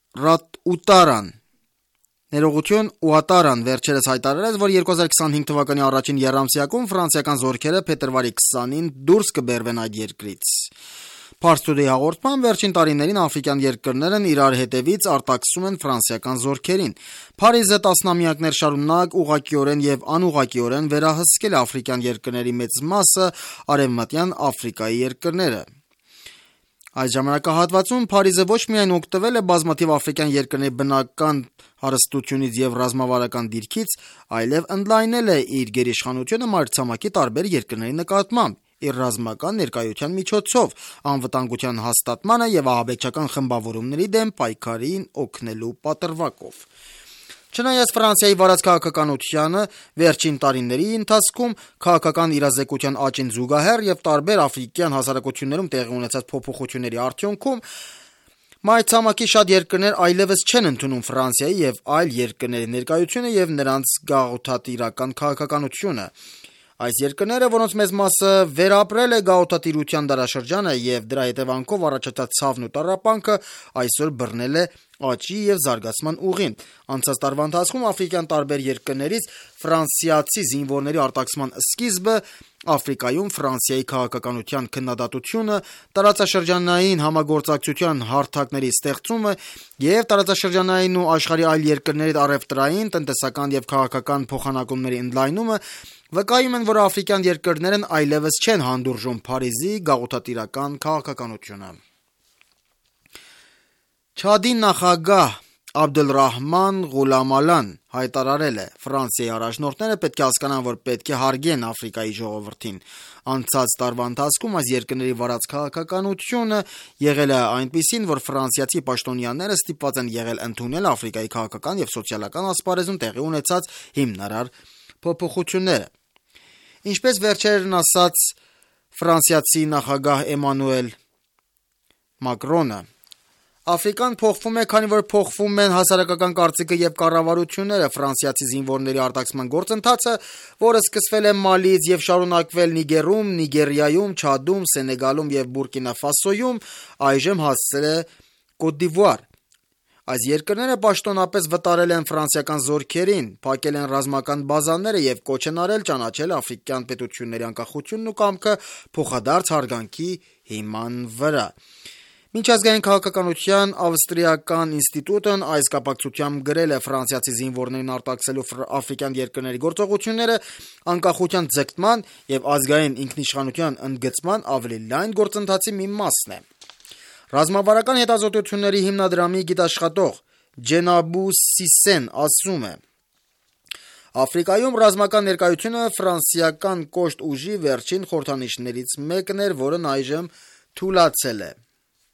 Ouattarան վերջերս հայտարարեց, որ 2025 թվականի առաջին եռամսյակում ֆրանսիական զորքերը փետրվարի 20-ին դուրս կբերվեն այդ երկրից։ Փարս Today հաղորդման վերջին տարիներին աֆրիկյան երկրներն իրար հետևից արտաքսում են ֆրանսիական զորքերին։ Փարիզը տասնամյակներ շարունակ ուղղակիորեն եւ անուղղակիորեն վերահսկել է աֆրիկյան երկրների մեծ մասը, արևմտյան Աֆրիկայի երկրները։ Այս ժամանակահատվածում Փարիզը ոչ միայն օգտվել է բազմաթիվ աֆրիկյան երկրների բնական հարստությունից եւ ռազմավարական դիրքից, այլև ընդլայնել է իր գերիշխանությունը մայրցամաքի տարբեր երկրների նկատմամբ իր ռազմական ներկայության միջոցով, անվտանգության հաստատմանը եւ ահաբեկչական խմբավորումների դեմ պայքարին օգնելու պատրվակով։ Չնայած Ֆրանսիայի վարած քաղաքականությանը վերջին տարիների ընթացքում քաղաքական իրազեկության աճին զուգահեռ եւ տարբեր աֆրիկյան հասարակություններում տեղի ունեցած փոփոխությունների արդյունքում մայրցամաքի շատ երկրներ այլևս չեն ընդունում Ֆրանսիայի եւ այլ երկրների ներկայությունը եւ նրանց գաղութատիրական քաղաքականությունը։ Այս երկրները, որոնց մեծ մասը վերապրել է գաղութատիրության դարաշրջանը եւ դրա հետևանքով առաջացած ցավն ու տառապանքը, այսօր բռնել է աճի եւ զարգացման ուղին։ Անցած տարվա ընթացքում աֆրիկյան տարբեր երկրներից ֆրանսիացի զինվորների արտաքսման սկիզբը, Աֆրիկայում Ֆրանսիայի քաղաքականության քննադատությունը, տարածաշրջանային համագործակցության հարթակների ստեղծումը եւ տարածաշրջանային ու աշխարհի այլ երկրների առևտրային, տնտեսական եւ քաղաքական փոխանակումների ընդլայնումը վկայում են, որ աֆրիկյան երկրներն այլևս չեն հանդուրժում Փարիզի գաղութատիրական քաղաքականությունը։ Չադի նախագահ Աբդոլռահման Ղուլամալան հայտարարել է. Ֆրանսիայի առաջնորդները պետք է հասկանան, որ պետք է հարգեն Աֆրիկայի ժողովրդին։ Անցած տարվա ընթացքում այս երկրների վարած քաղաքականությունը եղել է այնպիսին, որ ֆրանսիացի պաշտոնյաները ստիպված են եղել ընդունել Աֆրիկայի քաղաքական եւ սոցիալական ասպարեզում տեղի ունեցած հիմնարար փոփոխությունները։ Ինչպես վերջերն ասաց ֆրանսիացի նախագահ Էմանուել Մակրոնը, Աֆրիկան փոխվում է, քանի որ փոխվում են հասարակական կարծիքը եւ կառավարությունները։ Ֆրանսիացի զինվորների արտաքսման գործընթացը, որը սկսվել է Մալիից եւ շարունակվել Նիգերում, Նիգերիայում, Չադում, Սենեգալում եւ Բուրկինա Ֆասոյում, այժմ հասել է Կոտ դ'Իվուար։ Այս երկրները պաշտոնապես վտարել են ֆրանսիական զորքերին, փակել են ռազմական բազաները եւ կոչ են արել ճանաչել աֆրիկյան պետությունների անկախությունն ու կամքը փոխադարձ հարգանքի հիման վրա։ Միջազգային քաղաքականության ավստրիական ինստիտուտն այս կապակցությամբ գրել է ֆրանսիացի զինվորներին արտաքսելու աֆրիկյան երկրների գործողությունները անկախության ձգտման եւ ազգային ինքնիշխանության ընդգծման ավելի լայն գործընթացի մի մասն է։ Ռազմավարական հետազոտությունների հիմնադրամի գիտաշխատող Ջենաբու Սիսեն ասում է. Աֆրիկայում ռազմական ներկայությունը ֆրանսիական կոշտ ուժի վերջին խորհրդանիշներից մեկն էր, որն այժմ թուլացել է։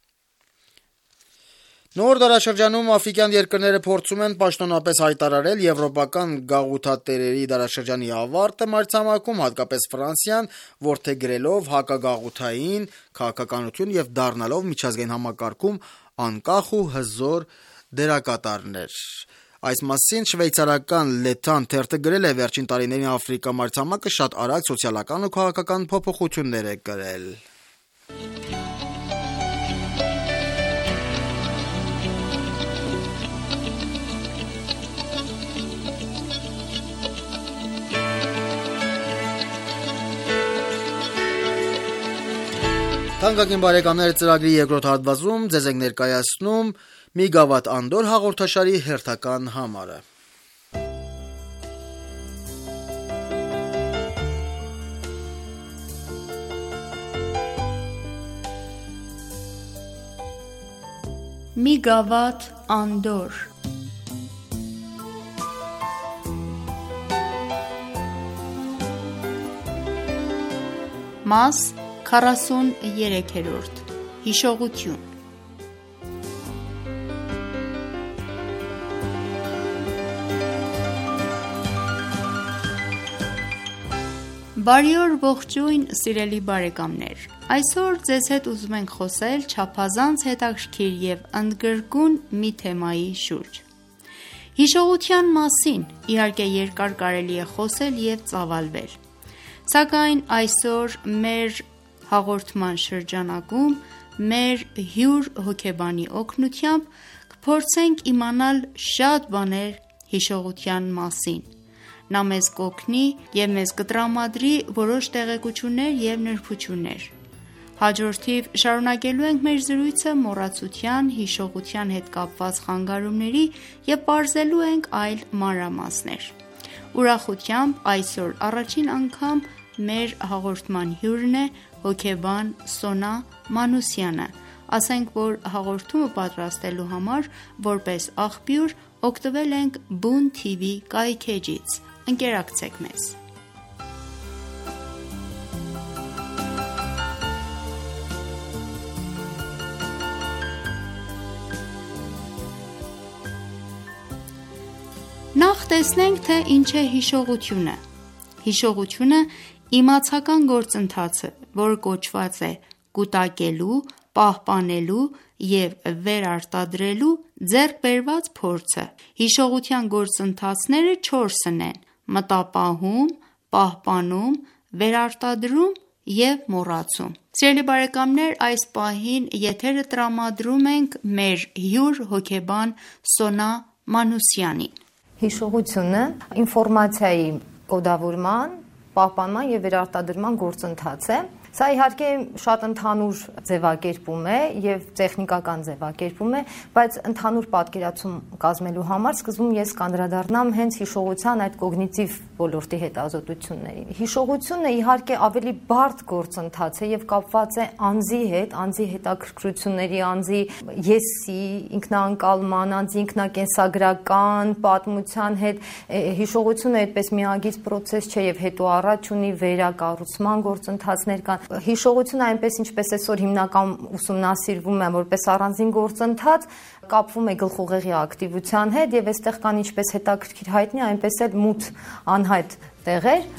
Նոր դարաշրջանում աֆրիկյան երկրները փորձում են պաշտոնապես հայտարարել եվրոպական գաղութատերերի դարաշրջանի ավարտը մայրցամաքում, հատկապես Ֆրանսիան, որդեգրելով հակագաղութային քաղաքականություն եւ դառնալով միջազգային համակարգում անկախ ու հզոր դերակատարներ։ Այս մասին շվեյցարական Լետան թերթը գրել է վերջին տարիներին Աֆրիկա մայրցամաքը շատ արագ սոցիալական ու քաղաքական փոփոխություններ է կրել։ Թանկագին բարեկամներ, ծրագրի երկրորդ հատվածում ձեզ ենք ներկայացնում մի գավաթ անդոր հաղորդաշարի հերթական համարը։ Մի գավաթ անդոր։ Մաս 43. Հիշողություն։ Բարի օր, ողջույն, սիրելի բարեկամներ։ Այսօր ձեզ հետ ուզում ենք խոսել չափազանց հետաքրքիր եւ ընդգրկուն մի թեմայի շուրջ։ Հիշողության մասին, իհարկե, երկար կարելի է խոսել եւ ծավալվել։ Սակայն այսօր մեր հաղորդման շրջանակում մեր հյուր հոգեբանի օգնությամբ կփորձենք իմանալ շատ բաներ հիշողության մասին։ Նա մեզ կօգնի եւ մեզ կտրամադրի որոշ տեղեկություններ եւ նրբություններ։ Հաջորդիվ շարունակելու ենք մեր զրույցը մոռացության, հիշողության հետ կապված խանգարումների եւ պարզելու ենք այլ մանրամասներ։ Ուրախությամբ այսօր առաջին անգամ մեր հաղորդման հյուրն է հոգեբան Սոնա Մանուսյանը։ Ասենք, որ հաղորդումը պատրաստելու համար որպես աղբյուր օգտվել ենք Բուն TV կայքէջից։ Ընկերակցեք մեզ։ Նախ տեսնենք, թե ինչ է հիշողությունը։ Հիշողությունը իմացական գործընթաց է, որը կոչված է կուտակելու, պահպանելու և վերարտադրելու ձեռք բերված փորձը։ Հիշողության գործընթացները 4-ն են՝ մտապահում, պահպանում, վերարտադրում և մոռացում։ Սիրելի բարեկամներ, այս պահին եթերը տրամադրում ենք մեր հյուր հոգեբան Սոնա Մանուսյանին։ Հիշողությունը ինֆորմացիայի կոդավորման, պահպանման և վերարտադրման գործընթաց է։ Սա իհարկե շատ ընդհանուր ձևակերպում է և տեխնիկական ձևակերպում է, բայց ընդհանուր պատկերացում կազմելու համար սկզբում ես կանդրադառնամ հենց հիշողության այդ կոգնիտիվ ոլորտի հետազոտություններին։ Հիշողությունը իհարկե ավելի բարդ գործընթաց է և կապված է անձի հետ, անձի հետաքրքրությունների, անձի եսի, ինքնաանկալման, անձի ինքնակենսագրական պատմության հետ։ Հիշողությունը այդպես միագիծ պրոցես չէ և հետո առաջ ունի վերակառուցման գործընթացներ կան։ Հիշողությունը այնպես ինչպես այսօր հիմնական ուսումնասիրվում է որպես առանձին գործընթաց, կապվում է գլխուղեղի ակտիվության հետ և այստեղ կան ինչպես հետաքրքիր հայտնի, այնպես էլ մութ անհայտ տեղեր։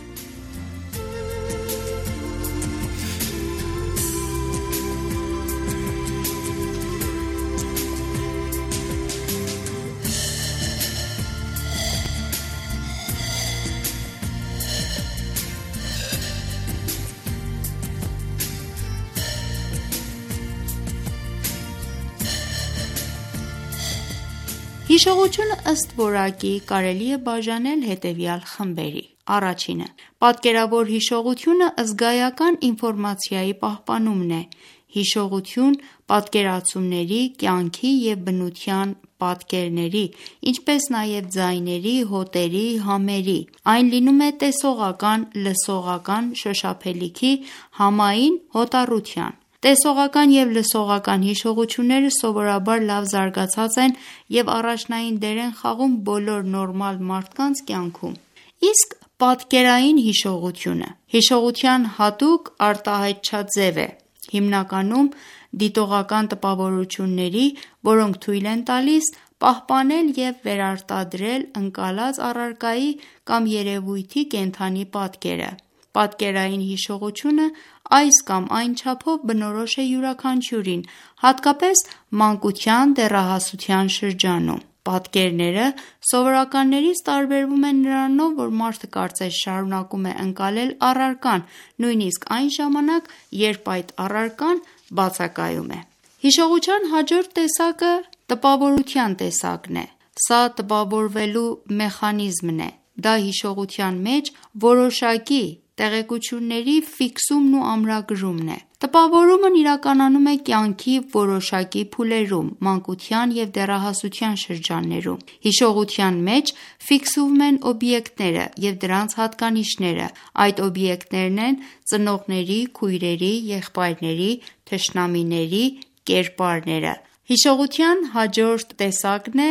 Հիշողությունը ըստ որակի կարելի է բաժանել հետևյալ խմբերի։ Առաջինը՝ պատկերավոր հիշողությունը զգայական ինֆորմացիայի պահպանումն է։ Հիշողություն պատկերացումների, կյանքի և բնության պատկերների, ինչպես նաև ձայների, հոտերի, համերի։ Այն լինում է տեսողական, լսողական, շոշափելիքի, համային, հոտառության։ Տեսողական և լսողական հիշողությունները սովորաբար լավ զարգացած են և առաջնային դեր են խաղում բոլոր նորմալ մարդկանց կյանքում։ Իսկ պատկերային հիշողությունը հիշողության հատուկ արտահայտչաձև է, հիմնականում դիտողական տպավորությունների, որոնք թույլ են տալիս պահպանել և վերարտադրել ընկալած առարկայի կամ երևույթի կենդանի պատկերը։ Պատկերային հիշողությունը այս կամ այն չափով բնորոշ է յուրաքանչյուրին, հատկապես մանկության, դեռահասության շրջանում։ Պատկերները սովորականներից տարբերվում են նրանով, որ մարդը կարծես շարունակում է ընկալել առարկան, նույնիսկ այն ժամանակ, երբ այդ առարկան բացակայում է։ Հիշողության հաջորդ տեսակը տպավորության տեսակն է։ Սա տպավորվելու մեխանիզմն է։ Դա հիշողության մեջ որոշակի տեղեկությունների ֆիքսումն ու ամրագրումն է։ Տպավորումն իրականանում է կյանքի որոշակի փուլերում, մանկության և դեռահասության շրջաններում։ Հիշողության մեջ ֆիքսվում են օբյեկտները և դրանց հատկանիշները։ Այդ օբյեկտներն են ծնողների, քույրերի, եղբայրների, թշնամիների կերպարները։ Հիշողության հաջորդ տեսակն է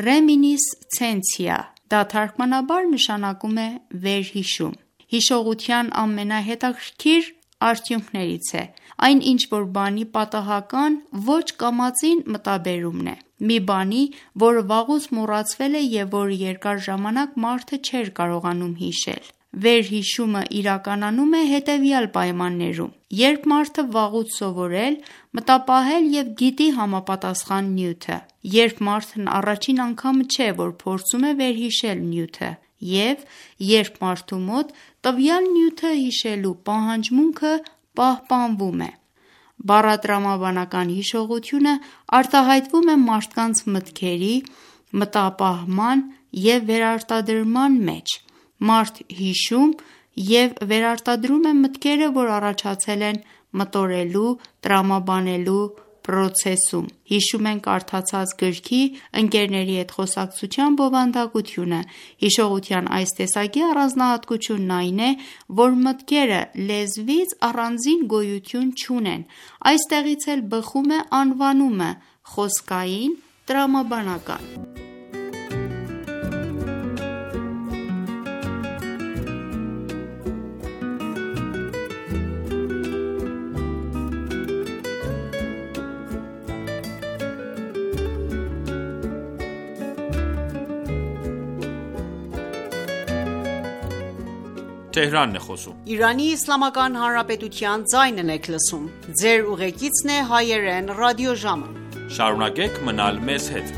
ռեմինիսցենցիա։ Դա թարգմանաբար նշանակում է վերհիշում։ Հիշողության ամենահետաքրքիր արդյունքներից է այն ինչ-որ բանի պատահական ոչ կամածին մտաբերումն է։ Մի բանի, որը վաղուց մոռացվել է և որը երկար ժամանակ մարդը չէր կարողանում հիշել։ Վերհիշումը իրականանում է հետևյալ պայմաններում. երբ մարդը վաղուց սովորել, մտապահել և գիտի համապատասխան նյութը, երբ մարդն առաջին անգամը չէ, որ փորձում է վերհիշել նյութը, և երբ մարդու մոտ տվյալ նյութը հիշելու պահանջմունքը պահպանվում է։ Բառատրամաբանական հիշողությունը արտահայտվում է մարդկանց մտքերի, մտապահման և վերարտադրման մեջ։ Մարդ հիշում և վերարտադրում է մտքերը, որ առաջացել են մտորելու, տրամաբանելու պրոցեսում։ Հիշում են կարդացած գրքի, ընկերների հետ խոսակցության բովանդակությունը։ Հիշողության այս տեսակի առանձնահատկությունն այն է, որ մտքերը լեզվից առանձին գոյություն չունեն։ Այստեղից էլ բխում է անվանումը խոսքային տրամաբանական։ Թեհրանն է խոսում։ Իրանի Իսլամական Հանրապետության ձայնն եք լսում։ Ձեր ուղեկիցն է հայերեն ռադիոժամը։ Շարունակեք մնալ մեզ հետ։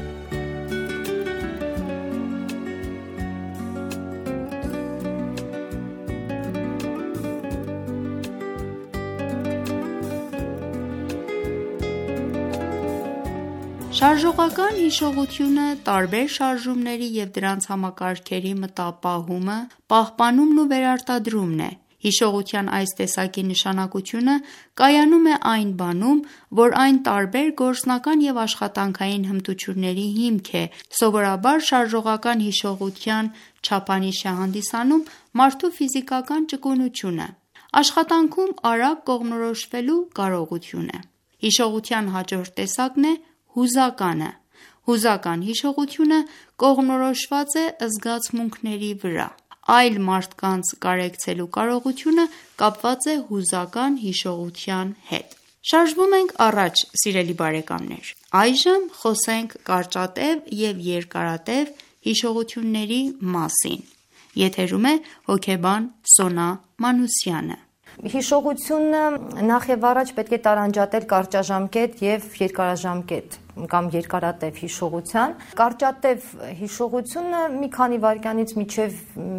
Շարժողական հիշողությունը տարբեր շարժումների և դրանց համակարգերի մտապահումը, պահպանումն ու վերարտադրումն է։ Հիշողության այս տեսակի նշանակությունը կայանում է այն բանում, որ այն տարբեր գործնական և աշխատանքային հմտությունների հիմք է։ Սովորաբար շարժողական հիշողության չափանիշ է հանդիսանում մարդու ֆիզիկական ճկունությունը, աշխատանքում արագ կողմնորոշվելու կարողությունը։ Հիշողության հաջորդ տեսակն է հուզականը։ Հուզական հիշողությունը կողմնորոշված է զգացմունքների վրա։ Այլ մարդկանց կարեկցելու կարողությունը կապված է հուզական հիշողության հետ։ Շարժվում ենք առաջ, սիրելի բարեկամներ։ Այժմ խոսենք կարճատև և երկարատև հիշողությունների մասին։ Եթերում է հոգեբան Սոնա Մանուսյանը։ Հիշողությունը նախ եւ առաջ պետք է տարանջատել կարճաժամկետ եւ երկարաժամկետ կամ երկարատև հիշողության։ Կարճատև հիշողությունը մի քանի վայրկյանից մինչև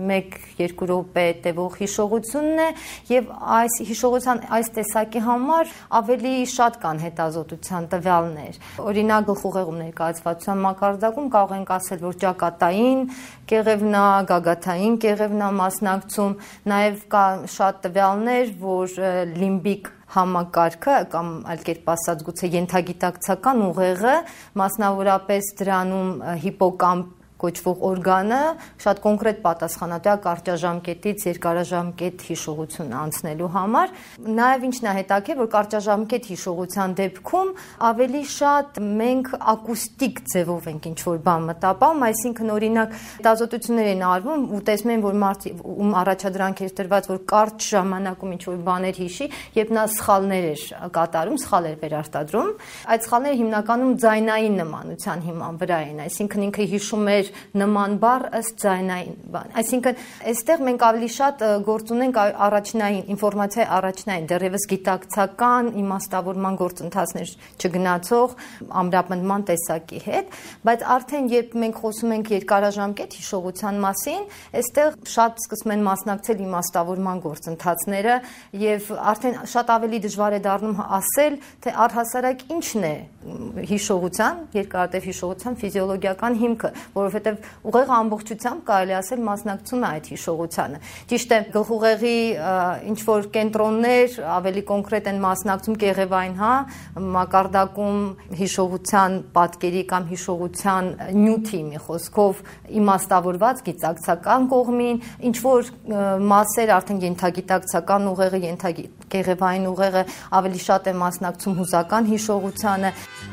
1-2 րոպե տևող հիշողությունն է եւ այս հիշողության այս տեսակի համար ավելի շատ կան հետազոտության տվյալներ։ Օրինակ գլխուղեղում ներկայացվածության մակարդակում կարող ենք ասել, որ ճակատային կեղևնա, գագաթային կեղևնա մասնակցում, նաեւ կա շատ տվյալներ, որ լիմբիկ համակարգը կամ այլ կերպ ասած գուցե ենթագիտակցական ուղեղը, մասնավորապես դրանում հիպոկամպ կոչվող օրգանը շատ կոնկրետ պատասխանատու է կարճաժամկետից երկարաժամկետ հիշողություն անցնելու համար։ Նաև ինչն է հետաքրքիր, որ կարճաժամկետ հիշողության դեպքում ավելի շատ մենք ակուստիկ ձևով ենք ինչ-որ բան մտապահում, այսինքն օրինակ հետազոտություններ են արվում ու տեսնում են, որ մարդ ում առաջադրանք էր տրված, որ կարճ ժամանակում ինչ-որ բաներ հիշի, երբ նա սխալներ էր կատարում, սխալ էր վերարտադրում, այդ սխալները հիմնականում ձայնային նմանության հիման վրա են, այսինքն ինքը հիշում էր նման բառ ըստ ձայնային բան։ Այսինքն, այստեղ մենք ավելի շատ գործ ունենք առաջնային ինֆորմացիայի առաջնային, դեռևս գիտակցական իմաստավորման գործընթացներ չգնացող ամրապնդման տեսակի հետ, բայց արդեն երբ մենք խոսում ենք երկարաժամկետ հիշողության մասին, այստեղ շատ սկսում են մասնակցել իմաստավորման գործընթացները եւ արդեն շատ ավելի դժվար է դառնում ասել, թե առհասարակ ինչն է հիշողության, երկարատև հիշողության ֆիզիոլոգիական հիմքը, որովհետև ուղեղը ամբողջությամբ կարելի ասել մասնակցում է այդ հիշողությանը։ Ճիշտ է, գլխուղեղի ինչ որ կենտրոններ ավելի կոնկրետ են մասնակցում կեղևային, մակարդակում հիշողության պատկերի կամ հիշողության նյութի մի խոսքով իմաստավորված գիտակցական կողմին, ինչ որ մասեր արդեն ենթագիտակցական ուղեղը, կեղևային ուղեղը ավելի շատ է մասնակցում հուզական հիշողությանը։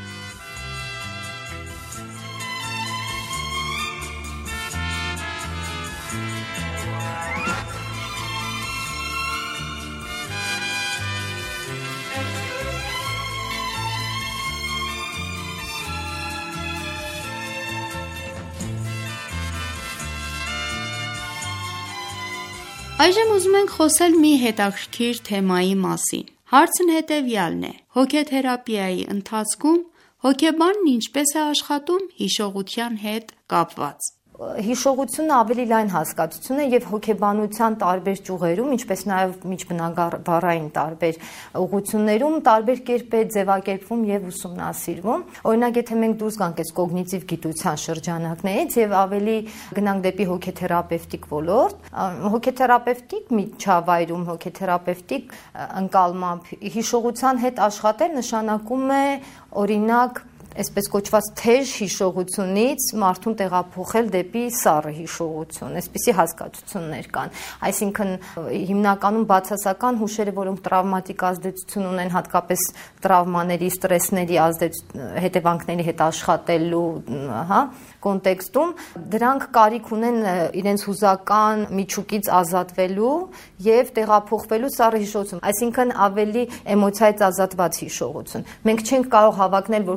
Այժմ ուզում ենք խոսել մի հետաքրքիր թեմայի մասին։ Հարցն հետևյալն է. հոգեթերապիայի ընթացքում հոգեբանն ինչպես է աշխատում հիշողության հետ կապված։ Հիշողությունը ավելի լայն հասկացություն է եւ հոգեբանության տարբեր ճյուղերում, ինչպես նաեւ միջբնագավառային տարբեր ուղղություններում տարբեր կերպ է ձևակերպվում եւ ուսումնասիրվում։ Օրինակ, եթե մենք դուրս գանք այս կոգնիտիվ գիտության շրջանակներից եւ ավելի գնանք դեպի հոգեթերապևտիկ ոլորտ, հոգեթերապևտիկ միջավայրում, հոգեթերապևտիկ ընկալմամբ հիշողության հետ աշխատել նշանակում է օրինակ այսպես կոչված թեժ հիշողությունից մարդուն տեղափոխել դեպի սառը հիշողություն, այսպիսի հասկացություններ կան։ Այսինքն հիմնականում բացասական հուշերը, որոնք տրավմատիկ ազդեցություն ունեն, հատկապես տրավմաների, ստրեսների հետևանքների հետ աշխատելու, կոնտեքստում, դրանք կարիք ունեն իրենց հուզական միջուկից ազատվելու եւ տեղափոխվելու սառը հիշողություն, այսինքն ավելի էմոցիայից ազատված հիշողություն։ Մենք չենք կարող հավակնել, որ կջնջենք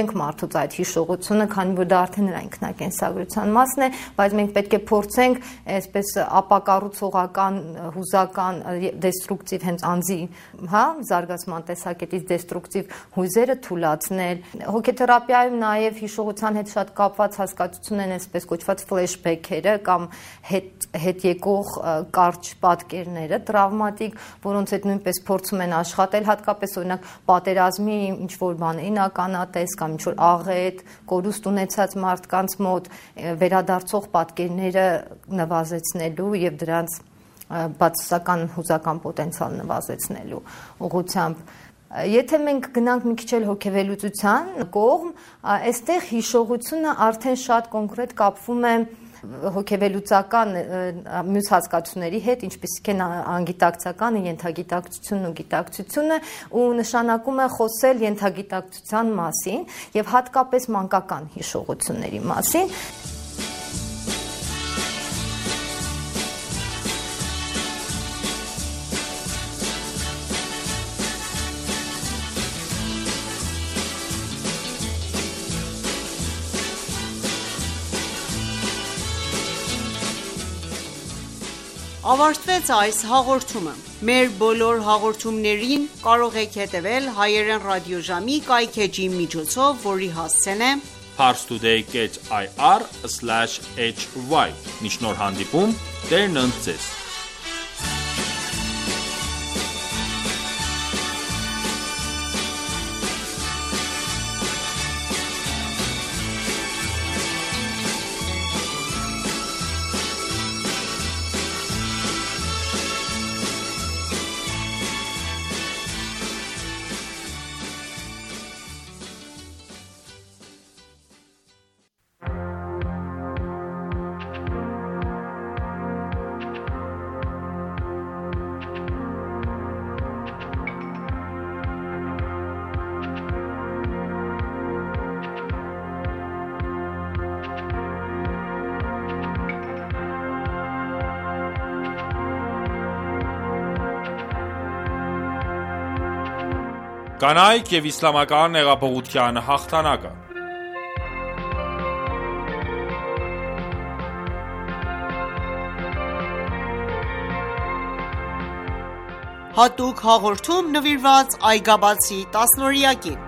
սիրենք մարդուց այդ հիշողությունը, քանի որ դա արդեն նրա ինքնակենսագրության մասն է, բայց մենք պետք է փորձենք այսպես ապակառուցողական, հուզական, դեստրուկտիվ հենց անձի, զարգացման տեսակետից դեստրուկտիվ հույզերը թուլացնել։ Հոգեթերապիայում նաև հիշողության հետ շատ կապված հասկացություն են այսպես կոչված ֆլեշբեքերը կամ հետ եկող կարճ պատկերները, տրավմատիկ, որոնց հետ նույնպես փորձում են աշխատել, հատկապես օրինակ պատերազմի ինչ որ բաներին ականատես կամ ինչ որ աղետ, կորուստ ունեցած մարդկանց մոտ վերադարձող պատկերները նվազեցնելու եւ դրանց բացասական հուզական պոտենցիալ նվազեցնելու ուղղությամբ։ Եթե մենք գնանք մի քիչ էլ հոգեվերլուծության կողմ, այստեղ հիշողությունը արդեն շատ կոնկրետ կապվում է հոգեվերլուծական մյուս հասկացությունների հետ, ինչպիսիք են անգիտակցականը, ենթագիտակցությունն ու գիտակցությունը, ու նշանակում է խոսել ենթագիտակցության մասին եւ հատկապես մանկական հիշողությունների մասին։ Ավարտվեց այս հաղորդումը։ Մեր բոլոր հաղորդումներին կարող եք հետևել հայերեն ռադիոժամի կայքէջի միջոցով, որի հասցեն է parstoday.ir/hy։ Մինչ նոր հանդիպում, Տերն ընդ ձեզ։ Կանայք և իսլամական հեղափոխության հաղթանակը։ Հատուկ հաղորդում նվիրված Այգաբացի 10-օրյակին։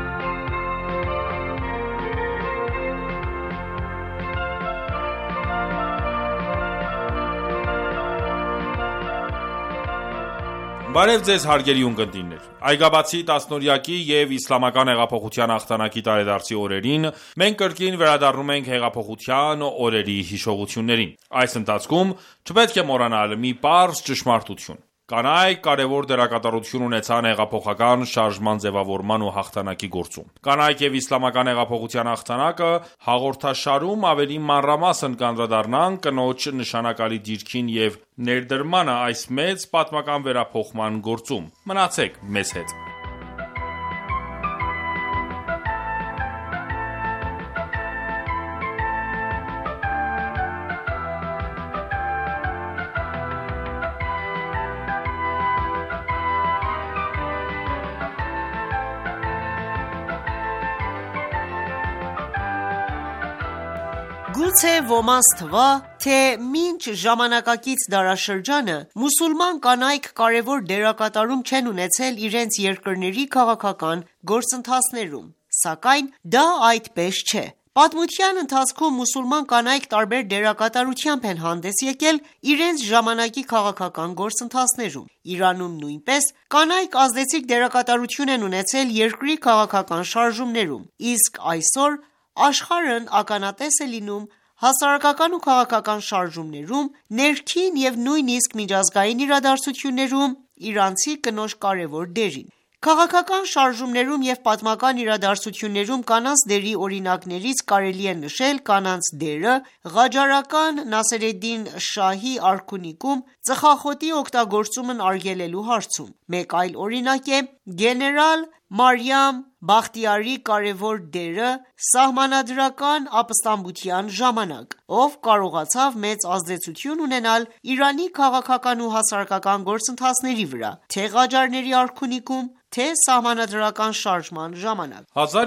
Բարև ձեզ հարգելի ունկնդիրներ։ Այգաբացի 10-օրյակի և իսլամական հեղափոխության հաղթանակի տարեդարձի օրերին մենք կրկին վերադառնում ենք հեղափոխության օրերի հիշողություններին։ Այս ընթացքում չպետք է մոռանալ մի պարզ ճշմարտություն։ Կանայք կարևոր դերակատարություն ունեցան հեղափոխական շարժման ձևավորման ու հաղթանակի գործում։ Կանայք և իսլամական հեղափոխության հաղթանակը հաղորդաշարում ավելի մանրամասն կանդրադառնանք կնոջ նշանակալի դիրքին և ներդրմանը այս մեծ պատմական վերափոխման գործում։ Մնացեք մեզ հետ։ Գուցե ոմանց թվա, թե մինչ ժամանակակից դարաշրջանը մուսուլման կանայք կարևոր դերակատարում չեն ունեցել իրենց երկրների քաղաքական գործընթացներում, սակայն դա այդպես չէ։ Պատմության ընթացքում մուսուլման կանայք տարբեր դերակատարությամբ են հանդես եկել իրենց ժամանակի քաղաքական գործընթացներում։ Իրանում նույնպես կանայք ազդեցիկ դերակատարություն են ունեցել երկրի քաղաքական շարժումներում, իսկ այսօր աշխարհն ականատես է լինում հասարակական ու քաղաքական շարժումներում, ներքին և նույնիսկ միջազգային իրադարձություններում իրանցի կնոջ կարևոր դերին։ Քաղաքական շարժումներում և պատմական իրադարձություններում կանանց դերի օրինակներից կարելի է նշել կանանց դերը ղաջարական Նասերեդդին շահի արքունիքում ծխախոտի օգտագործումն արգելելու հարցում։ Մեկ այլ օրինակ է գեներալ Մարիամ Բախտիարի կարևոր դերը սահմանադրական ապստամբության ժամանակ, ով կարողացավ մեծ ազդեցություն ունենալ Իրանի քաղաքական ու հասարակական գործընթացների վրա, թե Ղաջարների արքունիքում, թե սահմանադրական շարժման ժամանակ։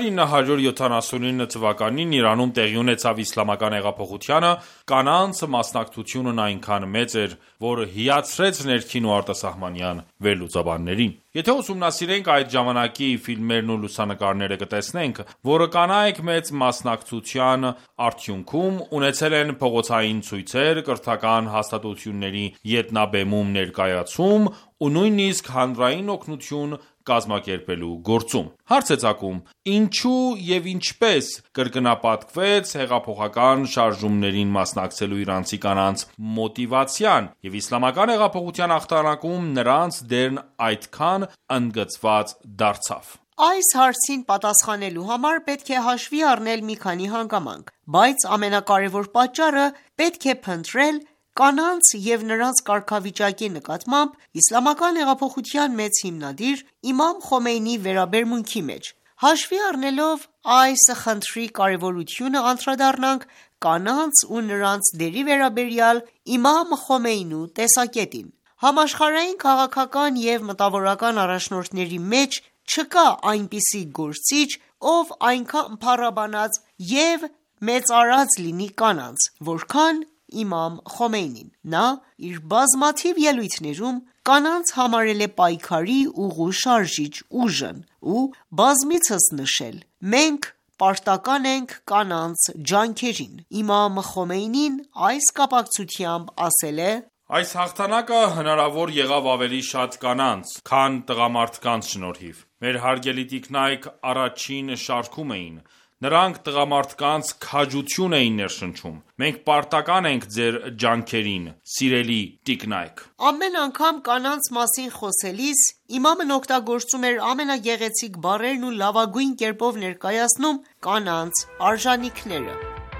1979 թվականին Իրանում տեղի ունեցավ իսլամական հեղափոխությանը, կանանց մասնակցությունն այնքան մեծ էր, որ հիացրեց ներքին ու արտասահմանյան վերլուծաբաններին։ Եթե ուսումնասիրենք այդ ժամանակի ֆիլմերն ու լուսանկարները, կտեսնենք, որ կանայք մեծ մասնակցության արդյունքում ունեցել են փողոցային ցույցեր, կրթական հաստատությունների ետնաբեմում ներկայացում ու նույնիսկ հանրային օգնություն կազմակերպելու գործում։ Հարց է ծագում, ինչու եւ ինչպես կրկնապատկվեց հեղափոխական շարժումներին մասնակցելու իրանցի կանանց մոտիվացիան եւ իսլամական հեղափոխության հաղթանակում նրանց դերն այդքան ընդգծված դարձավ։ Այս հարցին պատասխանելու համար պետք է հաշվի առնել մի քանի հանգամանք, բայց ամենակարևոր պատճառը պետք է փնտրել կանանց եւ նրանց կարգավիճակի նկատմամբ իսլամական հեղափոխության մեծ հիմնադիր Իմամ Խոմեյնիի վերաբերմունքի մեջ։ Հաշվի առնելով այս խնդրի կարևորությունը, անդրադառնանք կանանց ու նրանց դերի վերաբերյալ Իմամ Խոմեյնու տեսակետին։ Համաշխարհային քաղաքական եւ մտավորական առաջնորդների մեջ չկա այնպիսի գործիչ, ով այնքան փառաբանած եւ մեծարած լինի կանանց, որքան Իմամ Խոմեյնին։ Նա իր բազմաթիվ ելույթներում կանանց համարել է պայքարի ուղու շարժիչ ուժն ու բազմիցս նշել. «Մենք պարտական ենք կանանց ջանքերին»։ Իմամ Խոմեյնին այս կապակցությամբ ասել է. Այս հաղթանակը հնարավոր եղավ ավելի շատ կանանց, քան տղամարդկանց շնորհիվ։ Մեր հարգելի տիկնայք առաջին շարքում էին։ Նրանք տղամարդկանց քաջություն էին ներշնչում։ Մենք պարտական ենք ձեր ջանքերին, սիրելի տիկնայք։ Ամեն անգամ կանանց մասին խոսելիս իմամն օգտագործում էր ամենագեղեցիկ բառերն ու լավագույն կերպով ներկայացնում կանանց արժանինքները։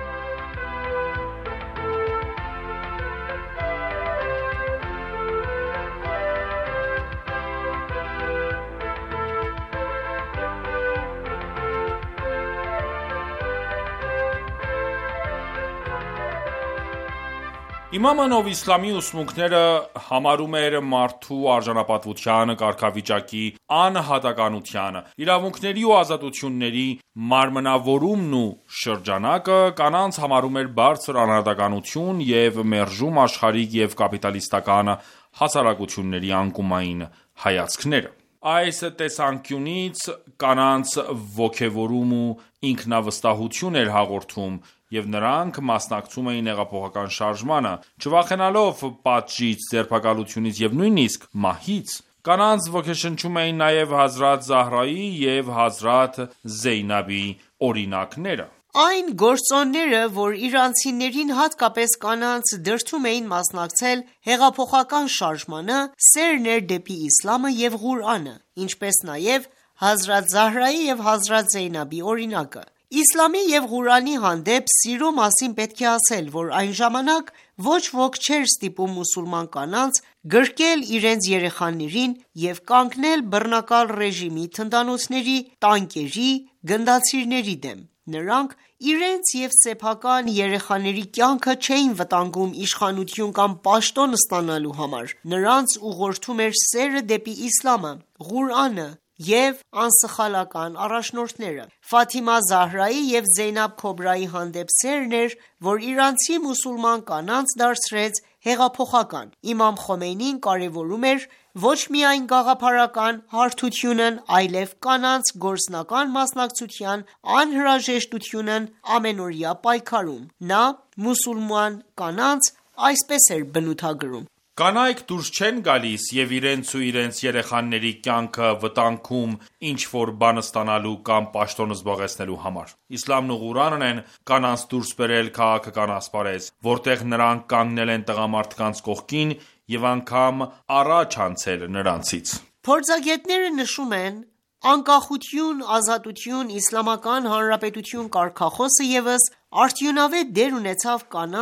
Իմամն, ով իսլամի ուսմունքները համարում էր մարդու արժանապատվության, կարգավիճակի անհատականության, իրավունքների ու ազատությունների մարմնավորումն ու շրջանակը, կանանց համարում էր բարձր անհատականություն և մերժում աշխարհիկ և կապիտալիստական հասարակությունների անկումային հայացքները։ Այս տեսանկյունից կանանց ոգևորում ու ինքնավստահություն էր հաղորդում և նրանք մասնակցում էին հեղափոխական շարժմանը, չվախենալով պատժից, ձերբակալությունից և նույնիսկ մահից։ Կանանց ոգեշնչում էին նաև Հազրաթ Զահրայի և Հազրաթ Զեյնաբի օրինակները։ Այն գործոնները, որ իրանցիներին, հատկապես կանանց, դրդում էին մասնակցել հեղափոխական շարժմանը, սերն էր դեպի իսլամը և Ղուրանը, ինչպես նաև Հազրաթ Զահրայի և Հազրաթ Զեյնաբի օրինակը։ Իսլամի և Ղուրանի հանդեպ սիրո մասին պետք է ասել, որ այն ժամանակ ոչ ոք չէր ստիպում մուսուլման կանանց գրկել իրենց երեխաներին և կանգնել բռնակալ ռեժիմի թնդանոթների, տանկերի, գնդացիրների դեմ։ Նրանք իրենց և սեփական երեխաների կյանքը չէին վտանգում իշխանություն կամ պաշտոն ստանալու համար։ Նրանց ուղղորդում էր սերը դեպի իսլամը, Ղուրանը և անսխալական առաջնորդները։ Ֆաթիմա Զահրայի և Զեյնաբ Քոբրայի հանդեպ սերն էր, որ իրանցի մուսուլման կանանց դարձրեց հեղափոխական։ Իմամ Խոմեյնին կարևորում էր ոչ միայն գաղափարական հարթությունն, այլև կանանց գործնական մասնակցության անհրաժեշտությունն ամենօրյա պայքարում։ Նա մուսուլման կանանց այսպես էր բնութագրում. Կանայք դուրս չեն գալիս և իրենց ու իրենց երեխաների կյանքը վտանգում ինչ-որ բան ստանալու կամ պաշտոն զբաղեցնելու համար։ Իսլամն ու Ղուրանն են կանանց դուրս բերել քաղաքական ասպարեզ, որտեղ նրանք կանգնել են տղամարդկանց կողքին և անգամ առաջ անցել նրանցից։ Փորձագետները նշում են. անկախություն, ազատություն, իսլամական հանրապետություն կարգախոսը ևս արդյունավետ դեր ունեցավ կանանց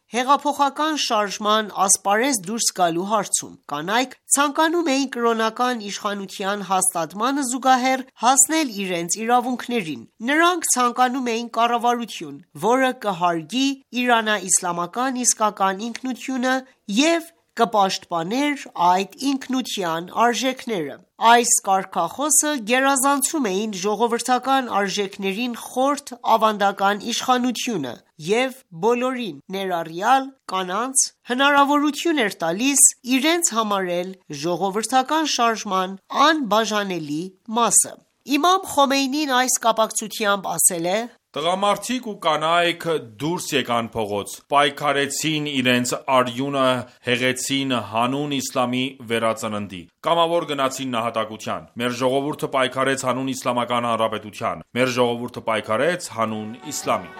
հեղափոխական շարժման ասպարեզ դուրս գալու հարցում։ Կանայք ցանկանում էին կրոնական իշխանության հաստատմանը զուգահեռ հասնել իրենց իրավունքներին։ Նրանք ցանկանում էին կառավարություն, որը կհարգի իրանաիսլամական իսկական ինքնությունը և կպաշտպաներ այդ ինքնության արժեքները։ Այս կարգախոսը գերազանցում էին ժողովրդական արժեքներին խորթ ավանդական իշխանությունը և բոլորին, ներառյալ կանանց, հնարավորություն էր տալիս իրենց համարել ժողովրդական շարժման անբաժանելի մասը։ Իմամ Խոմեյնին այս կապակցությամբ ասել է. «Տղամարդիկ ու կանայք դուրս եկան փողոց, պայքարեցին իրենց արյունը հեղեցին հանուն իսլամի վերածննդի, կամավոր գնացին նահատակության։ Մեր ժողովուրդը պայքարեց հանուն Իսլամական Հանրապետության, մեր ժողովուրդը պայքարեց հանուն իսլամի»։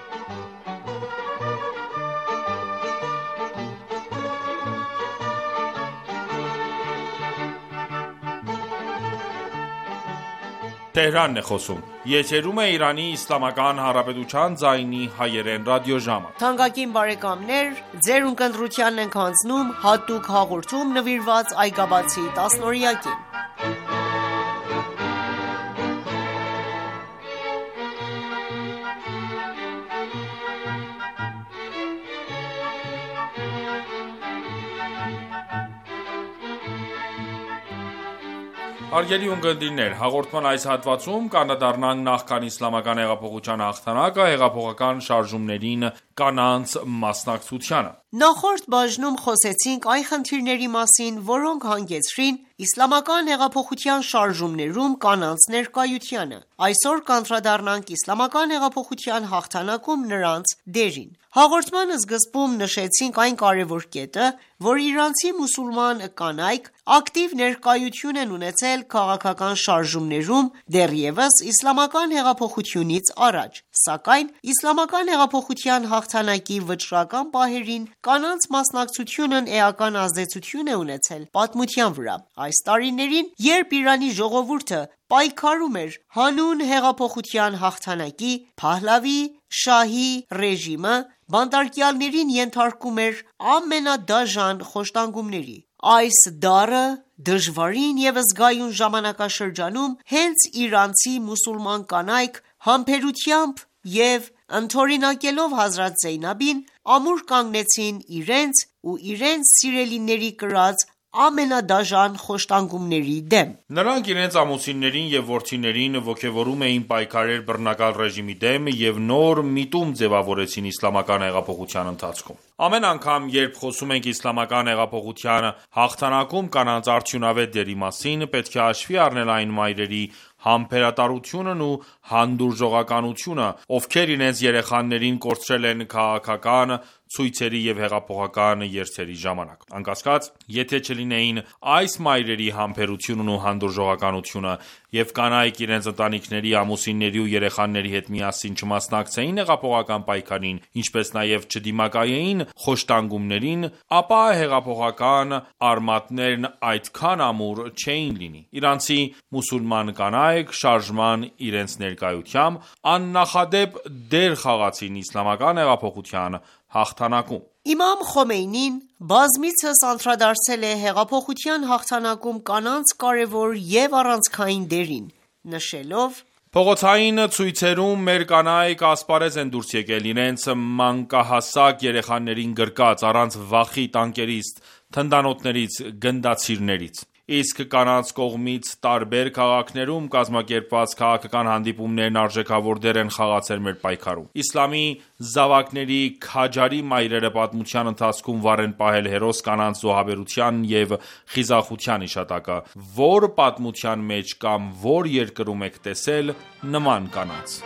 Հարգելի ունկնդիրներ, հաղորդման այս հատվածում կանդրադառնանք նախքան իսլամական հեղափոխության հաղթանակը հեղափոխական շարժումներին կանանց մասնակցությանը։ Նախորդ բաժնում խոսեցինք այն խնդիրների մասին, որոնք հանգեցրին իսլամական հեղափոխության շարժումներում կանանց ներկայությանը։ Այսօր կանդրադառնանք իսլամական հեղափոխության հաղթանակում նրանց դերին։ Հաղորդման սկզբում նշեցինք այն կարևոր կետը, որ իրանցի մուսուլման կանայք ակտիվ ներկայություն են ունեցել քաղաքական շարժումներում դեռևս իսլամական հեղափոխությունից առաջ, սակայն իսլամական հեղափոխության հաղթանակի վճռական պահերին կանանց մասնակցությունն էական ազդեցություն է ունեցել պատմության վրա։ Այս տարիներին, երբ Իրանի ժողովուրդը պայքարում էր հանուն հեղափոխության հաղթանակի, Փահլավի շահի ռեժիմը բանտարկյալներին ենթարկում էր ամենադաժան խոշտանգումների։ Այս դառը, դժվարին և զգայուն ժամանակաշրջանում հենց իրանցի մուսուլման կանայք համբերությամբ և ընդօրինակելով Հազրաթ Զեյնաբին ամուր կանգնեցին իրենց ու իրենց սիրելիների կրած ամենադաժան խոշտանգումների դեմ։ Նրանք իրենց ամուսիններին և որդիներին ոգևորում էին պայքարել բռնակալ ռեժիմի դեմ և նոր միտում ձևավորեցին իսլամական հեղափոխության ընթացքում։ Ամեն անգամ, երբ խոսում ենք իսլամական հեղափոխության հաղթանակում կանանց արդյունավետ դերի մասին, պետք է հաշվի առնել այն մայրերի համբերատարությունն ու հանդուրժողականությունը, ովքեր իրենց երեխաներին կորցրել են քաղաքական ցույցերի և հեղափոխական երթերի ժամանակ։ Անկասկած, եթե չլինեին այս մայրերի համբերությունն ու հանդուրժողականությունը, և կանայք իրենց ընտանիքների, ամուսինների ու երեխաների հետ միասին չմասնակցեին հեղափոխական պայքարին, ինչպես նաև չդիմակայեին խոշտանգումներին, ապա հեղափոխական արմատներն այդքան ամուր չէին լինի։ Իրանցի մուսուլման կանայք շարժման իրենց ներկայությամբ աննախադեպ դեր խաղացին իսլամական հեղափոխության հաղթանակում։ Իմամ Խոմեյնին բազմիցս անդրադարձել է հեղափոխության հաղթանակում կանանց կարևոր և առանցքային դերին, նշելով. «Փողոցային ցույցերում մեր կանայք ասպարեզ են դուրս եկել, իրենց մանկահասակ երեխաներին գրկած, առանց վախի տանկերից, թնդանոթներից, գնդացիրներից։ Իսկ կանանց կողմից տարբեր քաղաքներում կազմակերպված քաղաքական հանդիպումներն արժեքավոր դեր են խաղացել մեր պայքարում։ Իսլամի զավակների քաջարի մայրերը պատմության ընթացքում վառ են պահել հերոս կանանց զոհաբերության և խիզախության հիշատակը։ Որ պատմության մեջ կամ որ երկրում եք տեսել նման կանանց»։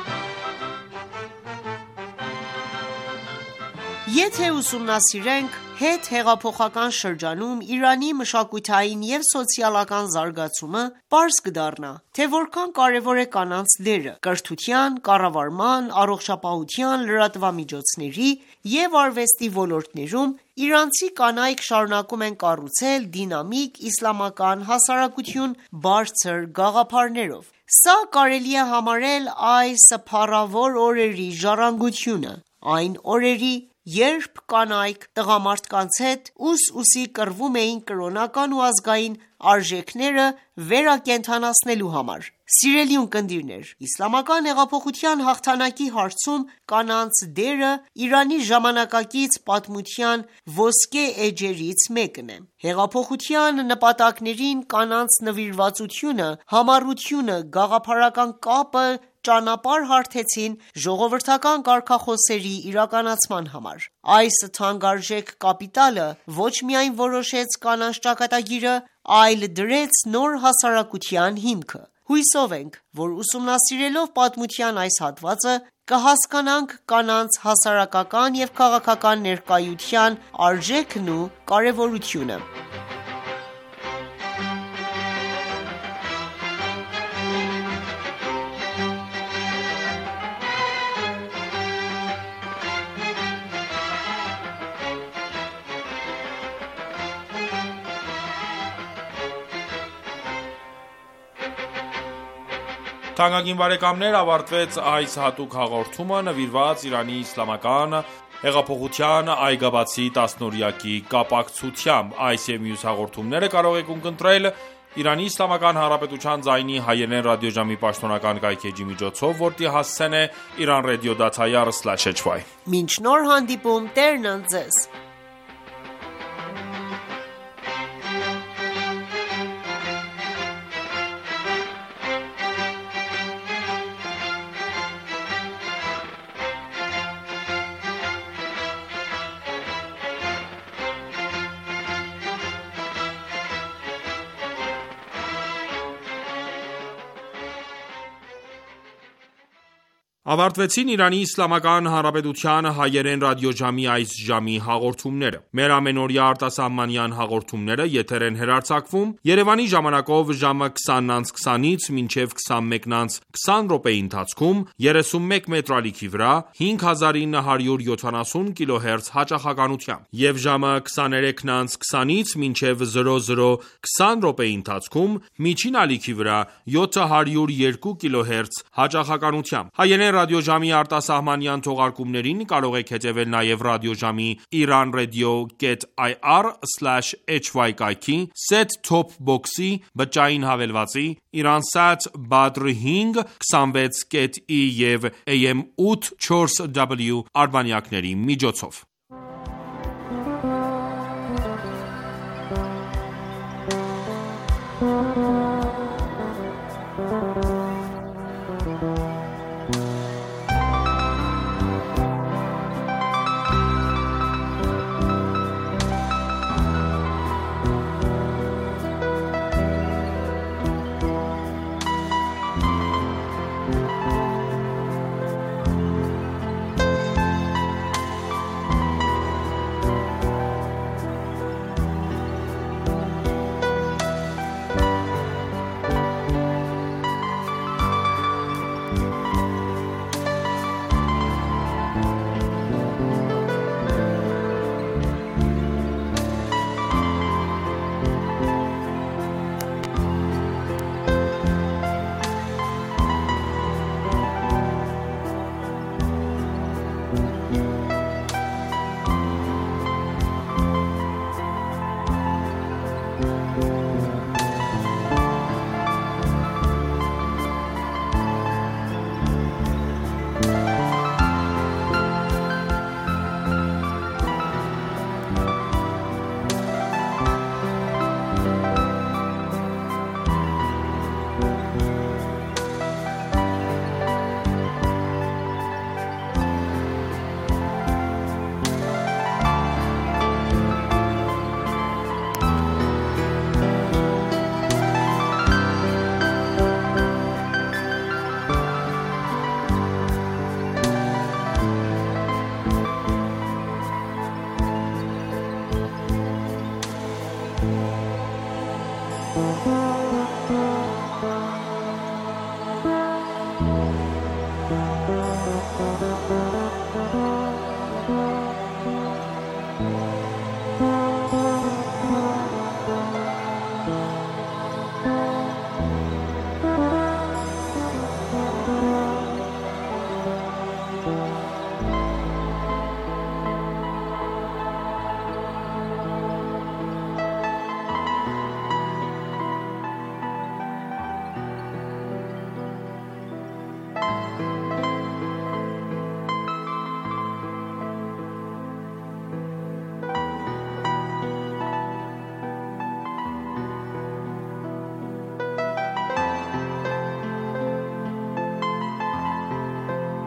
Եթե ուսումնասիրենք հետհեղափոխական շրջանում Իրանի մշակութային և սոցիալական զարգացումը պարզ կդառնա, թե որքան կարևոր է կանանց դերը կրթության, կառավարման, առողջապահության, լրատվամիջոցների և արվեստի ոլորտներում իրանցի կանայք շարունակում են կառուցել դինամիկ իսլամական հասարակություն բարձր գաղափարներով: Սա կարելի է համարել այս փառավոր օրերի ժառանգությունը: Այն օրերի, երբ կանայք տղամարդկանց հետ ուս-ուսի կռվում էին կրոնական ու ազգային արժեքները վերակենդանացնելու համար: Սիրելի ունկնդիրներ, Իսլամական հեղափոխության հաղթանակի հարցում կանանց դերը Իրանի ժամանակակից պատմության ոսկե էջերից մեկն է: Հեղափոխության նպատակներին կանանց նվիրվածությունը, համառությունը, գաղափարական կապը ճանապարհ հարթեցին ժողովրդական կարգախոսերի իրականացման համար: Այս թանկարժեք կապիտալը ոչ միայն որոշեց կանանց ճակատագիրը, այլ դրեց նոր հասարակության հիմքը: Հուսով ենք, որ ուսումնասիրելով պատմության այս հատվածը, կհասկանանք կանանց հասարակական և քաղաքական ներկայության արժեքն ու կարևորությունը: Թանկագին բարեկամներ, ավարտվեց այս հատուկ հաղորդումը նվիրված Իրանի իսլամական հեղափոխության այգաբացի 10-օրյակի կապակցությամբ: Այս և մյուս հաղորդումները կարող եք ունկնդրել ԻԻՀ ձայնի հայերեն ռադիոժամի պաշտոնական կայքէջի միջոցով, որտի հասցեն է iranradio.ir/hy: Մինչ նոր հանդիպում, Տերն ընդ Ձեզ: Ավարտվեցին ԻԻՀ հայերեն ռադիոժամի այս ժամի հաղորդումները: Մեր ամենօրյա արտասահմանյան հաղորդումները եթեր են հեռարձակվում Երևանի ժամանակով ժամը 20:20-ից մինչև 21:20 րոպեի ընթացքում 31 մետրալիքի վրա 5970 կԻԼՀ հաճախականությամբ և ժամը 23:20-ից մինչև 00:20 րոպեի ընթացքում միջին ալիքի վրա 702 կԻԼՀ հաճախականությամբ: Հայերեն ռադիոժամի արտասահմանյան թողարկումներին կարող եք հետևել նաև ռադիոժամի iranradio.ir/hy կայքի, set-top box-ի, բջջային հավելվածի, Iransat Badr 5 26.E և AM 8/4W արբանյակների միջոցով: